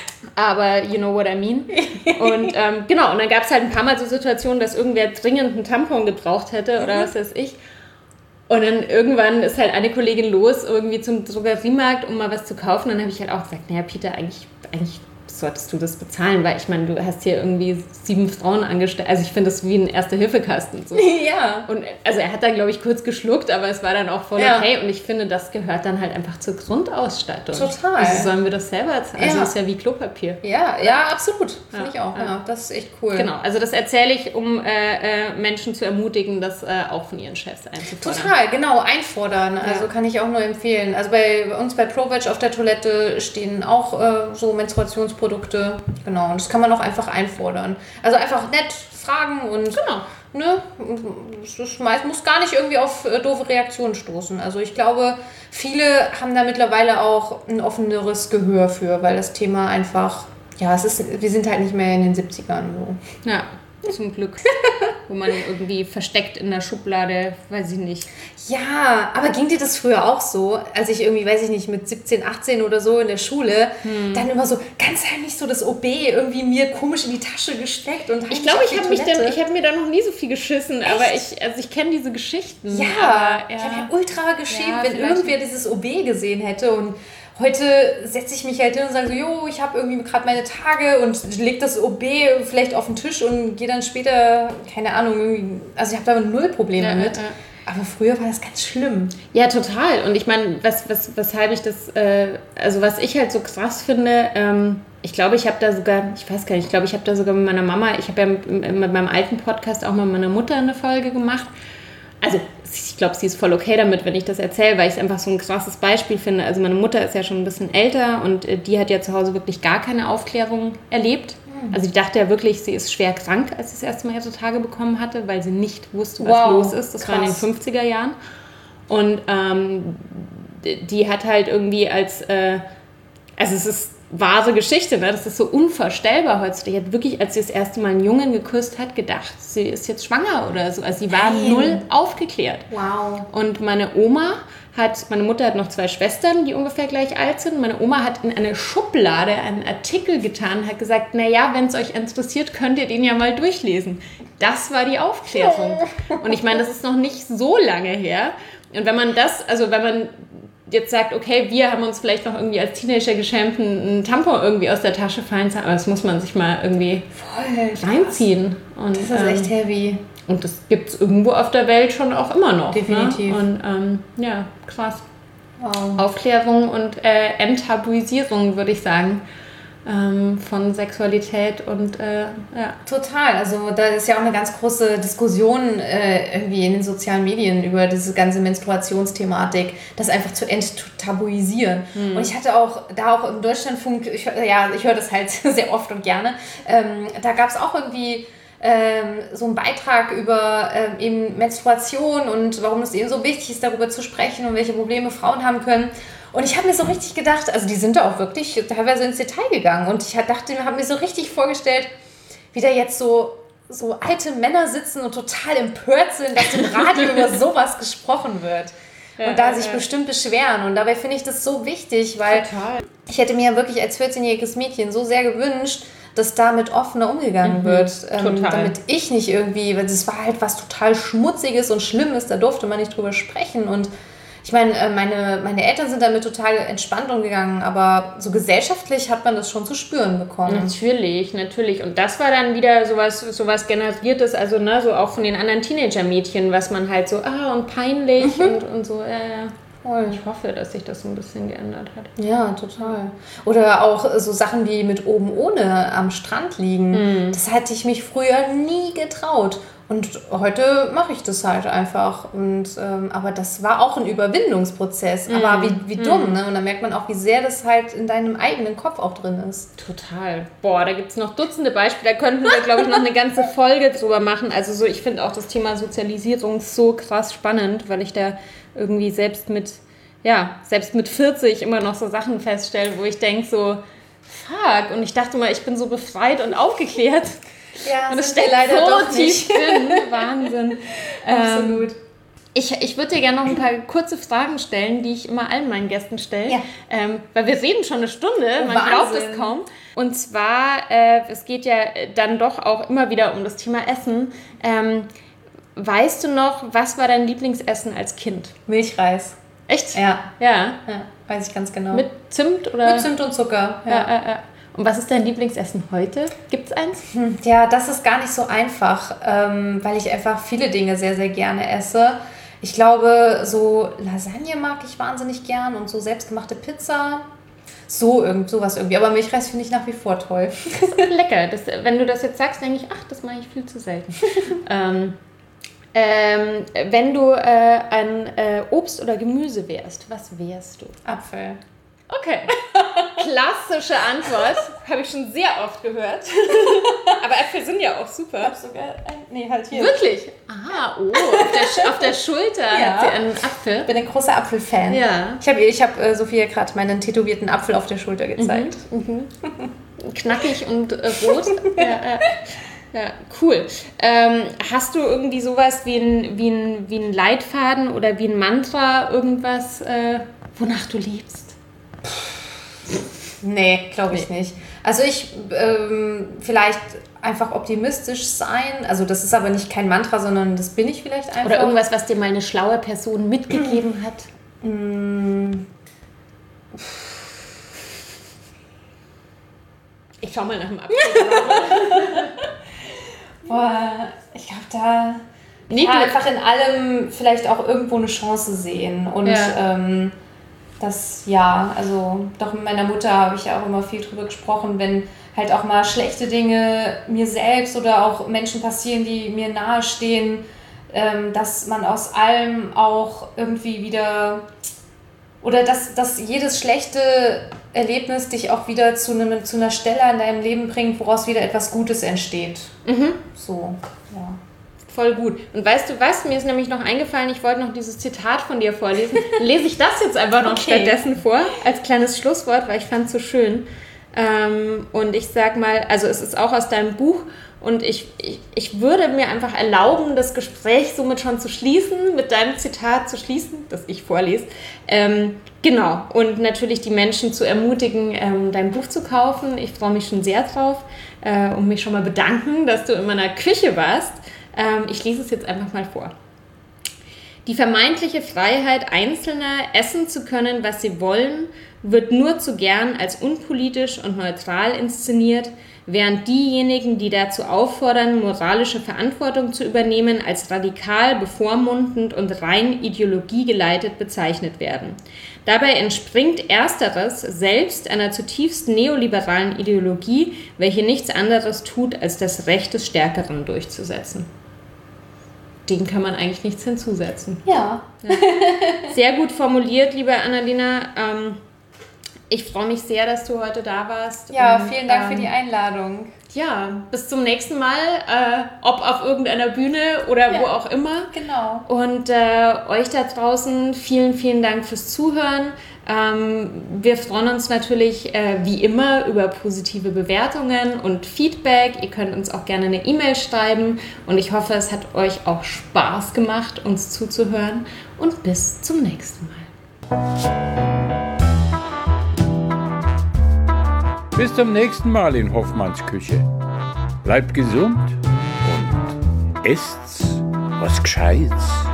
aber you know what I mean. Und ähm, genau, und dann gab es halt ein paar Mal so Situationen, dass irgendwer dringend einen Tampon gebraucht hätte oder was weiß ich. Und dann irgendwann ist halt eine Kollegin los, irgendwie zum Drogeriemarkt, um mal was zu kaufen. Dann habe ich halt auch gesagt, naja, Peter, eigentlich, eigentlich solltest du das bezahlen, weil ich meine, du hast hier irgendwie sieben Frauen angestellt. Also ich finde das wie ein Erste-Hilfe-Kasten. So. Ja. Und also er hat da, glaube ich, kurz geschluckt, aber es war dann auch voll ja. okay. Und ich finde, das gehört dann halt einfach zur Grundausstattung. Total. Also sollen wir das selber zahlen? Also ja. ist ja wie Klopapier. Ja, ja, absolut. Finde ja. ich auch. Ja. Ja. Das ist echt cool. Genau, also das erzähle ich, um äh, äh, Menschen zu ermutigen, das äh, auch von ihren Chefs einzufordern. Total, genau, einfordern. Also ja. kann ich auch nur empfehlen. Also bei, bei uns bei ProVeg auf der Toilette stehen auch äh, so Menstruationsprodukte. Genau, und das kann man auch einfach einfordern. Also einfach nett fragen und genau. ne, das muss gar nicht irgendwie auf äh, doofe Reaktionen stoßen. Also ich glaube, viele haben da mittlerweile auch ein offeneres Gehör für, weil das Thema einfach, ja, es ist, wir sind halt nicht mehr in den siebzigern so. Ja, zum Glück. Wo man irgendwie versteckt in der Schublade, weiß ich nicht. Ja, aber ging dir das früher auch so? Als ich irgendwie, weiß ich nicht, mit siebzehn, achtzehn oder so in der Schule, hm. dann immer so ganz heimlich so das O B irgendwie mir komisch in die Tasche gesteckt und ich glaube, ich habe mich dann, ich habe mir da noch nie so viel geschissen, Echt? aber ich, also ich kenne diese Geschichten. Ja, aber, ja. ich habe ja ultra geschämt, ja, wenn irgendwer dieses O B gesehen hätte und heute setze ich mich halt hin und sage so, jo, ich habe irgendwie gerade meine Tage und leg das O B vielleicht auf den Tisch und gehe dann später, keine Ahnung, irgendwie, also ich habe da null Probleme ja, mit. Ja. Aber früher war das ganz schlimm. Ja, total. Und ich meine, was, was, weshalb ich das, äh, also was ich halt so krass finde, ähm, ich glaube, ich habe da sogar, ich weiß gar nicht, ich glaube, ich habe da sogar mit meiner Mama, ich habe ja mit, mit meinem alten Podcast auch mal mit meiner Mutter eine Folge gemacht. Also ich glaube, sie ist voll okay damit, wenn ich das erzähle, weil ich es einfach so ein krasses Beispiel finde. Also meine Mutter ist ja schon ein bisschen älter und die hat ja zu Hause wirklich gar keine Aufklärung erlebt. Also die dachte ja wirklich, sie ist schwer krank, als sie das erste Mal ihre Tage bekommen hatte, weil sie nicht wusste, was wow, los ist. Das krass. war in den fünfziger Jahren. Und ähm, die hat halt irgendwie als, äh, also es ist wahre Geschichte, ne? Das ist so unvorstellbar heutzutage. Die hat wirklich, als sie das erste Mal einen Jungen geküsst hat, gedacht, sie ist jetzt schwanger oder so. Also sie war Nein. null aufgeklärt. Wow. Und meine Oma hat, meine Mutter hat noch zwei Schwestern, die ungefähr gleich alt sind. Meine Oma hat in eine Schublade einen Artikel getan, hat gesagt, naja, wenn es euch interessiert, könnt ihr den ja mal durchlesen. Das war die Aufklärung. Und ich meine, das ist noch nicht so lange her. Und wenn man das, also wenn man jetzt sagt, okay, wir haben uns vielleicht noch irgendwie als Teenager geschämt, einen Tampon irgendwie aus der Tasche fallen zu haben, aber das muss man sich mal irgendwie Voll reinziehen. Und, das ist ähm, echt heavy. Und das gibt es irgendwo auf der Welt schon auch immer noch. Definitiv. Ne? Und ähm, ja, krass. Wow. Aufklärung und äh, Enttabuisierung, würde ich sagen, ähm, von Sexualität und äh, ja. Total. Also da ist ja auch eine ganz große Diskussion äh, irgendwie in den sozialen Medien über diese ganze Menstruationsthematik, das einfach zu enttabuisieren. Mhm. Und ich hatte auch, da auch im Deutschlandfunk, ich, ja, ich höre das halt sehr oft und gerne, ähm, da gab es auch irgendwie ähm, so einen Beitrag über ähm, eben Menstruation und warum es eben so wichtig ist, darüber zu sprechen und welche Probleme Frauen haben können. Und ich habe mir so richtig gedacht, also die sind da auch wirklich teilweise ins Detail gegangen. Und ich dachte, habe mir so richtig vorgestellt, wie da jetzt so, so alte Männer sitzen und total empört sind, dass im Radio über sowas gesprochen wird. Und ja, da sich ja. bestimmt beschweren. Und dabei finde ich das so wichtig, weil Total. ich hätte mir ja wirklich als vierzehnjähriges Mädchen so sehr gewünscht, dass damit offener umgegangen mhm, wird. Ähm, damit ich nicht irgendwie, weil das war halt was total Schmutziges und Schlimmes, da durfte man nicht drüber sprechen. Und ich meine, meine, meine Eltern sind damit total entspannt umgegangen, aber so gesellschaftlich hat man das schon zu spüren bekommen. Natürlich, natürlich. Und das war dann wieder sowas, sowas Generiertes, also ne, so auch von den anderen Teenager-Mädchen, was man halt so, ah, und peinlich mhm. und, und so, ja, ja. Voll. Ich hoffe, dass sich das ein bisschen geändert hat. Ja, total. Oder auch so Sachen wie mit oben ohne am Strand liegen. Mhm. Das hätte ich mich früher nie getraut. Und heute mache ich das halt einfach. Und, ähm, aber das war auch ein Überwindungsprozess. Mm. Aber wie, wie dumm, mm. ne? Und da merkt man auch, wie sehr das halt in deinem eigenen Kopf auch drin ist. Total. Boah, da gibt es noch Dutzende Beispiele. Da könnten wir, glaube ich, noch eine ganze Folge drüber machen. Also so, ich finde auch das Thema Sozialisierung so krass spannend, weil ich da irgendwie selbst mit, ja, selbst mit vierzig immer noch so Sachen feststelle, wo ich denke so, fuck. Und ich dachte mal, ich bin so befreit und aufgeklärt. Ja, und es steckt leider so tief drin. Wahnsinn. Absolut. Ähm, ich ich würde dir gerne noch ein paar kurze Fragen stellen, die ich immer allen meinen Gästen stelle. Ja. Ähm, weil wir reden schon eine Stunde, man Wahnsinn. glaubt es kaum. Und zwar, äh, es geht ja dann doch auch immer wieder um das Thema Essen. Ähm, weißt du noch, was war dein Lieblingsessen als Kind? Milchreis. Echt? Ja. Ja. Ja, weiß ich ganz genau. Mit Zimt oder? Mit Zimt und Zucker. Ja. Ja, ja, ja. Und was ist dein Lieblingsessen heute? Gibt es eins? Ja, das ist gar nicht so einfach, ähm, weil ich einfach viele Dinge sehr, sehr gerne esse. Ich glaube, so Lasagne mag ich wahnsinnig gern und so selbstgemachte Pizza. So irgend, sowas irgendwie. Aber Milchreis finde ich nach wie vor toll. Das ist lecker. Das, wenn du das jetzt sagst, denke ich, ach, das mache ich viel zu selten. ähm, ähm, wenn du äh, ein äh, Obst oder Gemüse wärst, was wärst du? Apfel. Okay. Klassische Antwort. Habe ich schon sehr oft gehört. Aber Äpfel sind ja auch super. Ich habe sogar ein, nee, halt hier. Wirklich? Ah, oh, auf der, auf der Schulter ja. hat sie einen Apfel. Ich bin ein großer Apfelfan. Ja. Ich habe ich hab, äh, Sophia gerade meinen tätowierten Apfel auf der Schulter gezeigt. Mhm. Mhm. Knackig und äh, rot. Ja, äh. Ja, cool. Ähm, hast du irgendwie sowas wie ein, wie ein, wie ein Leitfaden oder wie ein Mantra, irgendwas, äh, wonach du lebst? Nee, glaube ich nee. nicht. Also ich, ähm, vielleicht einfach optimistisch sein. Also das ist aber nicht kein Mantra, sondern das bin ich vielleicht einfach. Oder irgendwas, was dir mal eine schlaue Person mitgegeben hat? Mm. Ich schau mal nach dem Apfel. Boah, ich glaube da nee, ja, einfach in allem vielleicht auch irgendwo eine Chance sehen. Und ja. ähm, das, ja, also doch mit meiner Mutter habe ich ja auch immer viel drüber gesprochen, wenn halt auch mal schlechte Dinge mir selbst oder auch Menschen passieren, die mir nahestehen, ähm, dass man aus allem auch irgendwie wieder, oder dass, dass jedes schlechte Erlebnis dich auch wieder zu, einem, zu einer Stelle in deinem Leben bringt, woraus wieder etwas Gutes entsteht. Mhm. So, ja. Voll gut. Und weißt du was, mir ist nämlich noch eingefallen, ich wollte noch dieses Zitat von dir vorlesen. Lese ich das jetzt einfach noch okay. stattdessen vor, als kleines Schlusswort, weil ich fand es so schön. Ähm, und ich sag mal, also es ist auch aus deinem Buch und ich, ich, ich würde mir einfach erlauben, das Gespräch somit schon zu schließen, mit deinem Zitat zu schließen, das ich vorlese. Ähm, genau. Und natürlich die Menschen zu ermutigen, ähm, dein Buch zu kaufen. Ich freue mich schon sehr drauf äh, und mich schon mal bedanken, dass du in meiner Küche warst. Ähm, ich lese es jetzt einfach mal vor. Die vermeintliche Freiheit Einzelner, essen zu können, was sie wollen, wird nur zu gern als unpolitisch und neutral inszeniert, während diejenigen, die dazu auffordern, moralische Verantwortung zu übernehmen, als radikal, bevormundend und rein ideologiegeleitet bezeichnet werden. Dabei entspringt Ersteres selbst einer zutiefst neoliberalen Ideologie, welche nichts anderes tut, als das Recht des Stärkeren durchzusetzen. Dem kann man eigentlich nichts hinzusetzen. Ja. ja. Sehr gut formuliert, liebe Annalena. Ähm, ich freue mich sehr, dass du heute da warst. Ja, und, vielen Dank ähm, für die Einladung. Ja, bis zum nächsten Mal, äh, ob auf irgendeiner Bühne oder ja, wo auch immer. Genau. Und äh, euch da draußen, vielen, vielen Dank fürs Zuhören. Ähm, wir freuen uns natürlich äh, wie immer über positive Bewertungen und Feedback. Ihr könnt uns auch gerne eine E-Mail schreiben und ich hoffe, es hat euch auch Spaß gemacht, uns zuzuhören und bis zum nächsten Mal. Bis zum nächsten Mal in Hoffmanns Küche. Bleibt gesund und esst was Gescheites.